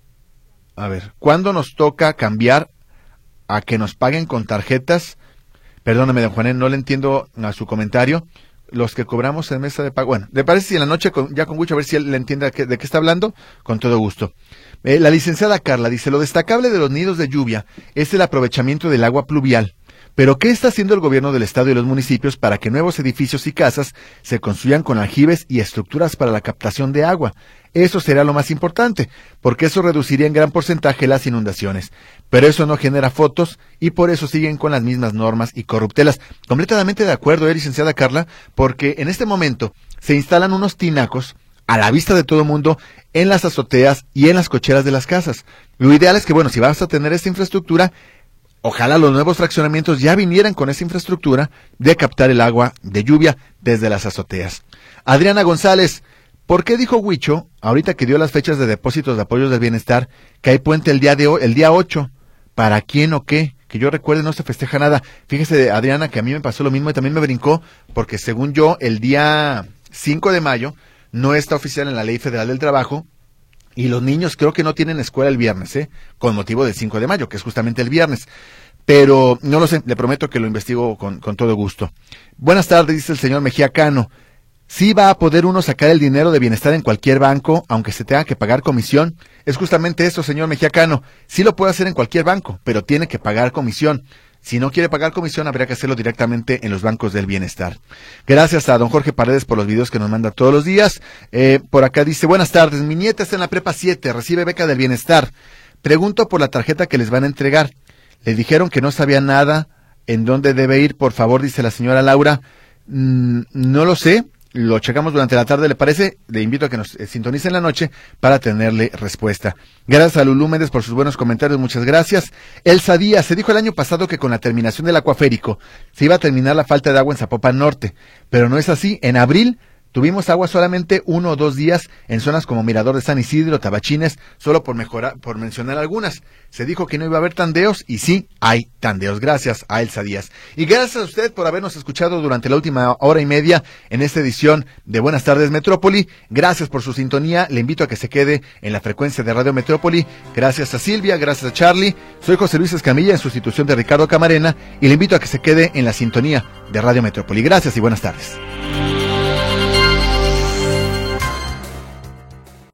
a ver, cuando nos toca cambiar a que nos paguen con tarjetas, perdóname, don Juan, no le entiendo a su comentario. Los que cobramos en mesa de pago. Bueno, ¿le parece si en la noche con, ya con Gucho a ver si él le entiende de qué, de qué está hablando? Con todo gusto. Eh, la licenciada Carla dice, lo destacable de los nidos de lluvia es el aprovechamiento del agua pluvial. Pero ¿qué está haciendo el gobierno del estado y los municipios para que nuevos edificios y casas se construyan con aljibes y estructuras para la captación de agua? Eso será lo más importante, porque eso reduciría en gran porcentaje las inundaciones. Pero eso no genera fotos y por eso siguen con las mismas normas y corruptelas. Completamente de acuerdo, eh, licenciada Carla, porque en este momento se instalan unos tinacos a la vista de todo el mundo en las azoteas y en las cocheras de las casas. Lo ideal es que, bueno, si vas a tener esta infraestructura, ojalá los nuevos fraccionamientos ya vinieran con esa infraestructura de captar el agua de lluvia desde las azoteas. Adriana González, ¿por qué dijo Huicho, ahorita que dio las fechas de depósitos de apoyos del bienestar, que hay puente el día de hoy, el día ocho? ¿Para quién o qué? Que yo recuerde no se festeja nada. Fíjese, Adriana, que a mí me pasó lo mismo y también me brincó, porque según yo, el día cinco de mayo no está oficial en la Ley Federal del Trabajo, y los niños creo que no tienen escuela el viernes, ¿eh? Con motivo del cinco de mayo, que es justamente el viernes. Pero no lo sé, le prometo que lo investigo con, con todo gusto. Buenas tardes, dice el señor Mejía Cano. Sí va a poder uno sacar el dinero de bienestar en cualquier banco, aunque se tenga que pagar comisión. Es justamente eso, señor Mejía Cano. Sí lo puede hacer en cualquier banco, pero tiene que pagar comisión. Si no quiere pagar comisión, habría que hacerlo directamente en los bancos del bienestar. Gracias a don Jorge Paredes por los videos que nos manda todos los días. Eh, por acá dice, buenas tardes, mi nieta está en la prepa siete, recibe beca del bienestar. Pregunto por la tarjeta que les van a entregar. Le dijeron que no sabía nada en dónde debe ir, por favor, dice la señora Laura. Mm, no lo sé. Lo checamos durante la tarde, ¿le parece? Le invito a que nos eh, sintonice en la noche para tenerle respuesta. Gracias a Lulú Méndez por sus buenos comentarios, muchas gracias. Elsa Díaz, se dijo el año pasado que con la terminación del acuaférico se iba a terminar la falta de agua en Zapopan Norte, pero no es así. En abril tuvimos agua solamente uno o dos días en zonas como Mirador de San Isidro, Tabachines, solo por mejorar, por mencionar algunas. Se dijo que no iba a haber tandeos y sí, hay tandeos. Gracias a Elsa Díaz. Y gracias a usted por habernos escuchado durante la última hora y media en esta edición de Buenas Tardes Metrópoli. Gracias por su sintonía. Le invito a que se quede en la frecuencia de Radio Metrópoli. Gracias a Silvia, gracias a Charlie. Soy José Luis Escamilla en sustitución de Ricardo Camarena y le invito a que se quede en la sintonía de Radio Metrópoli. Gracias y buenas tardes.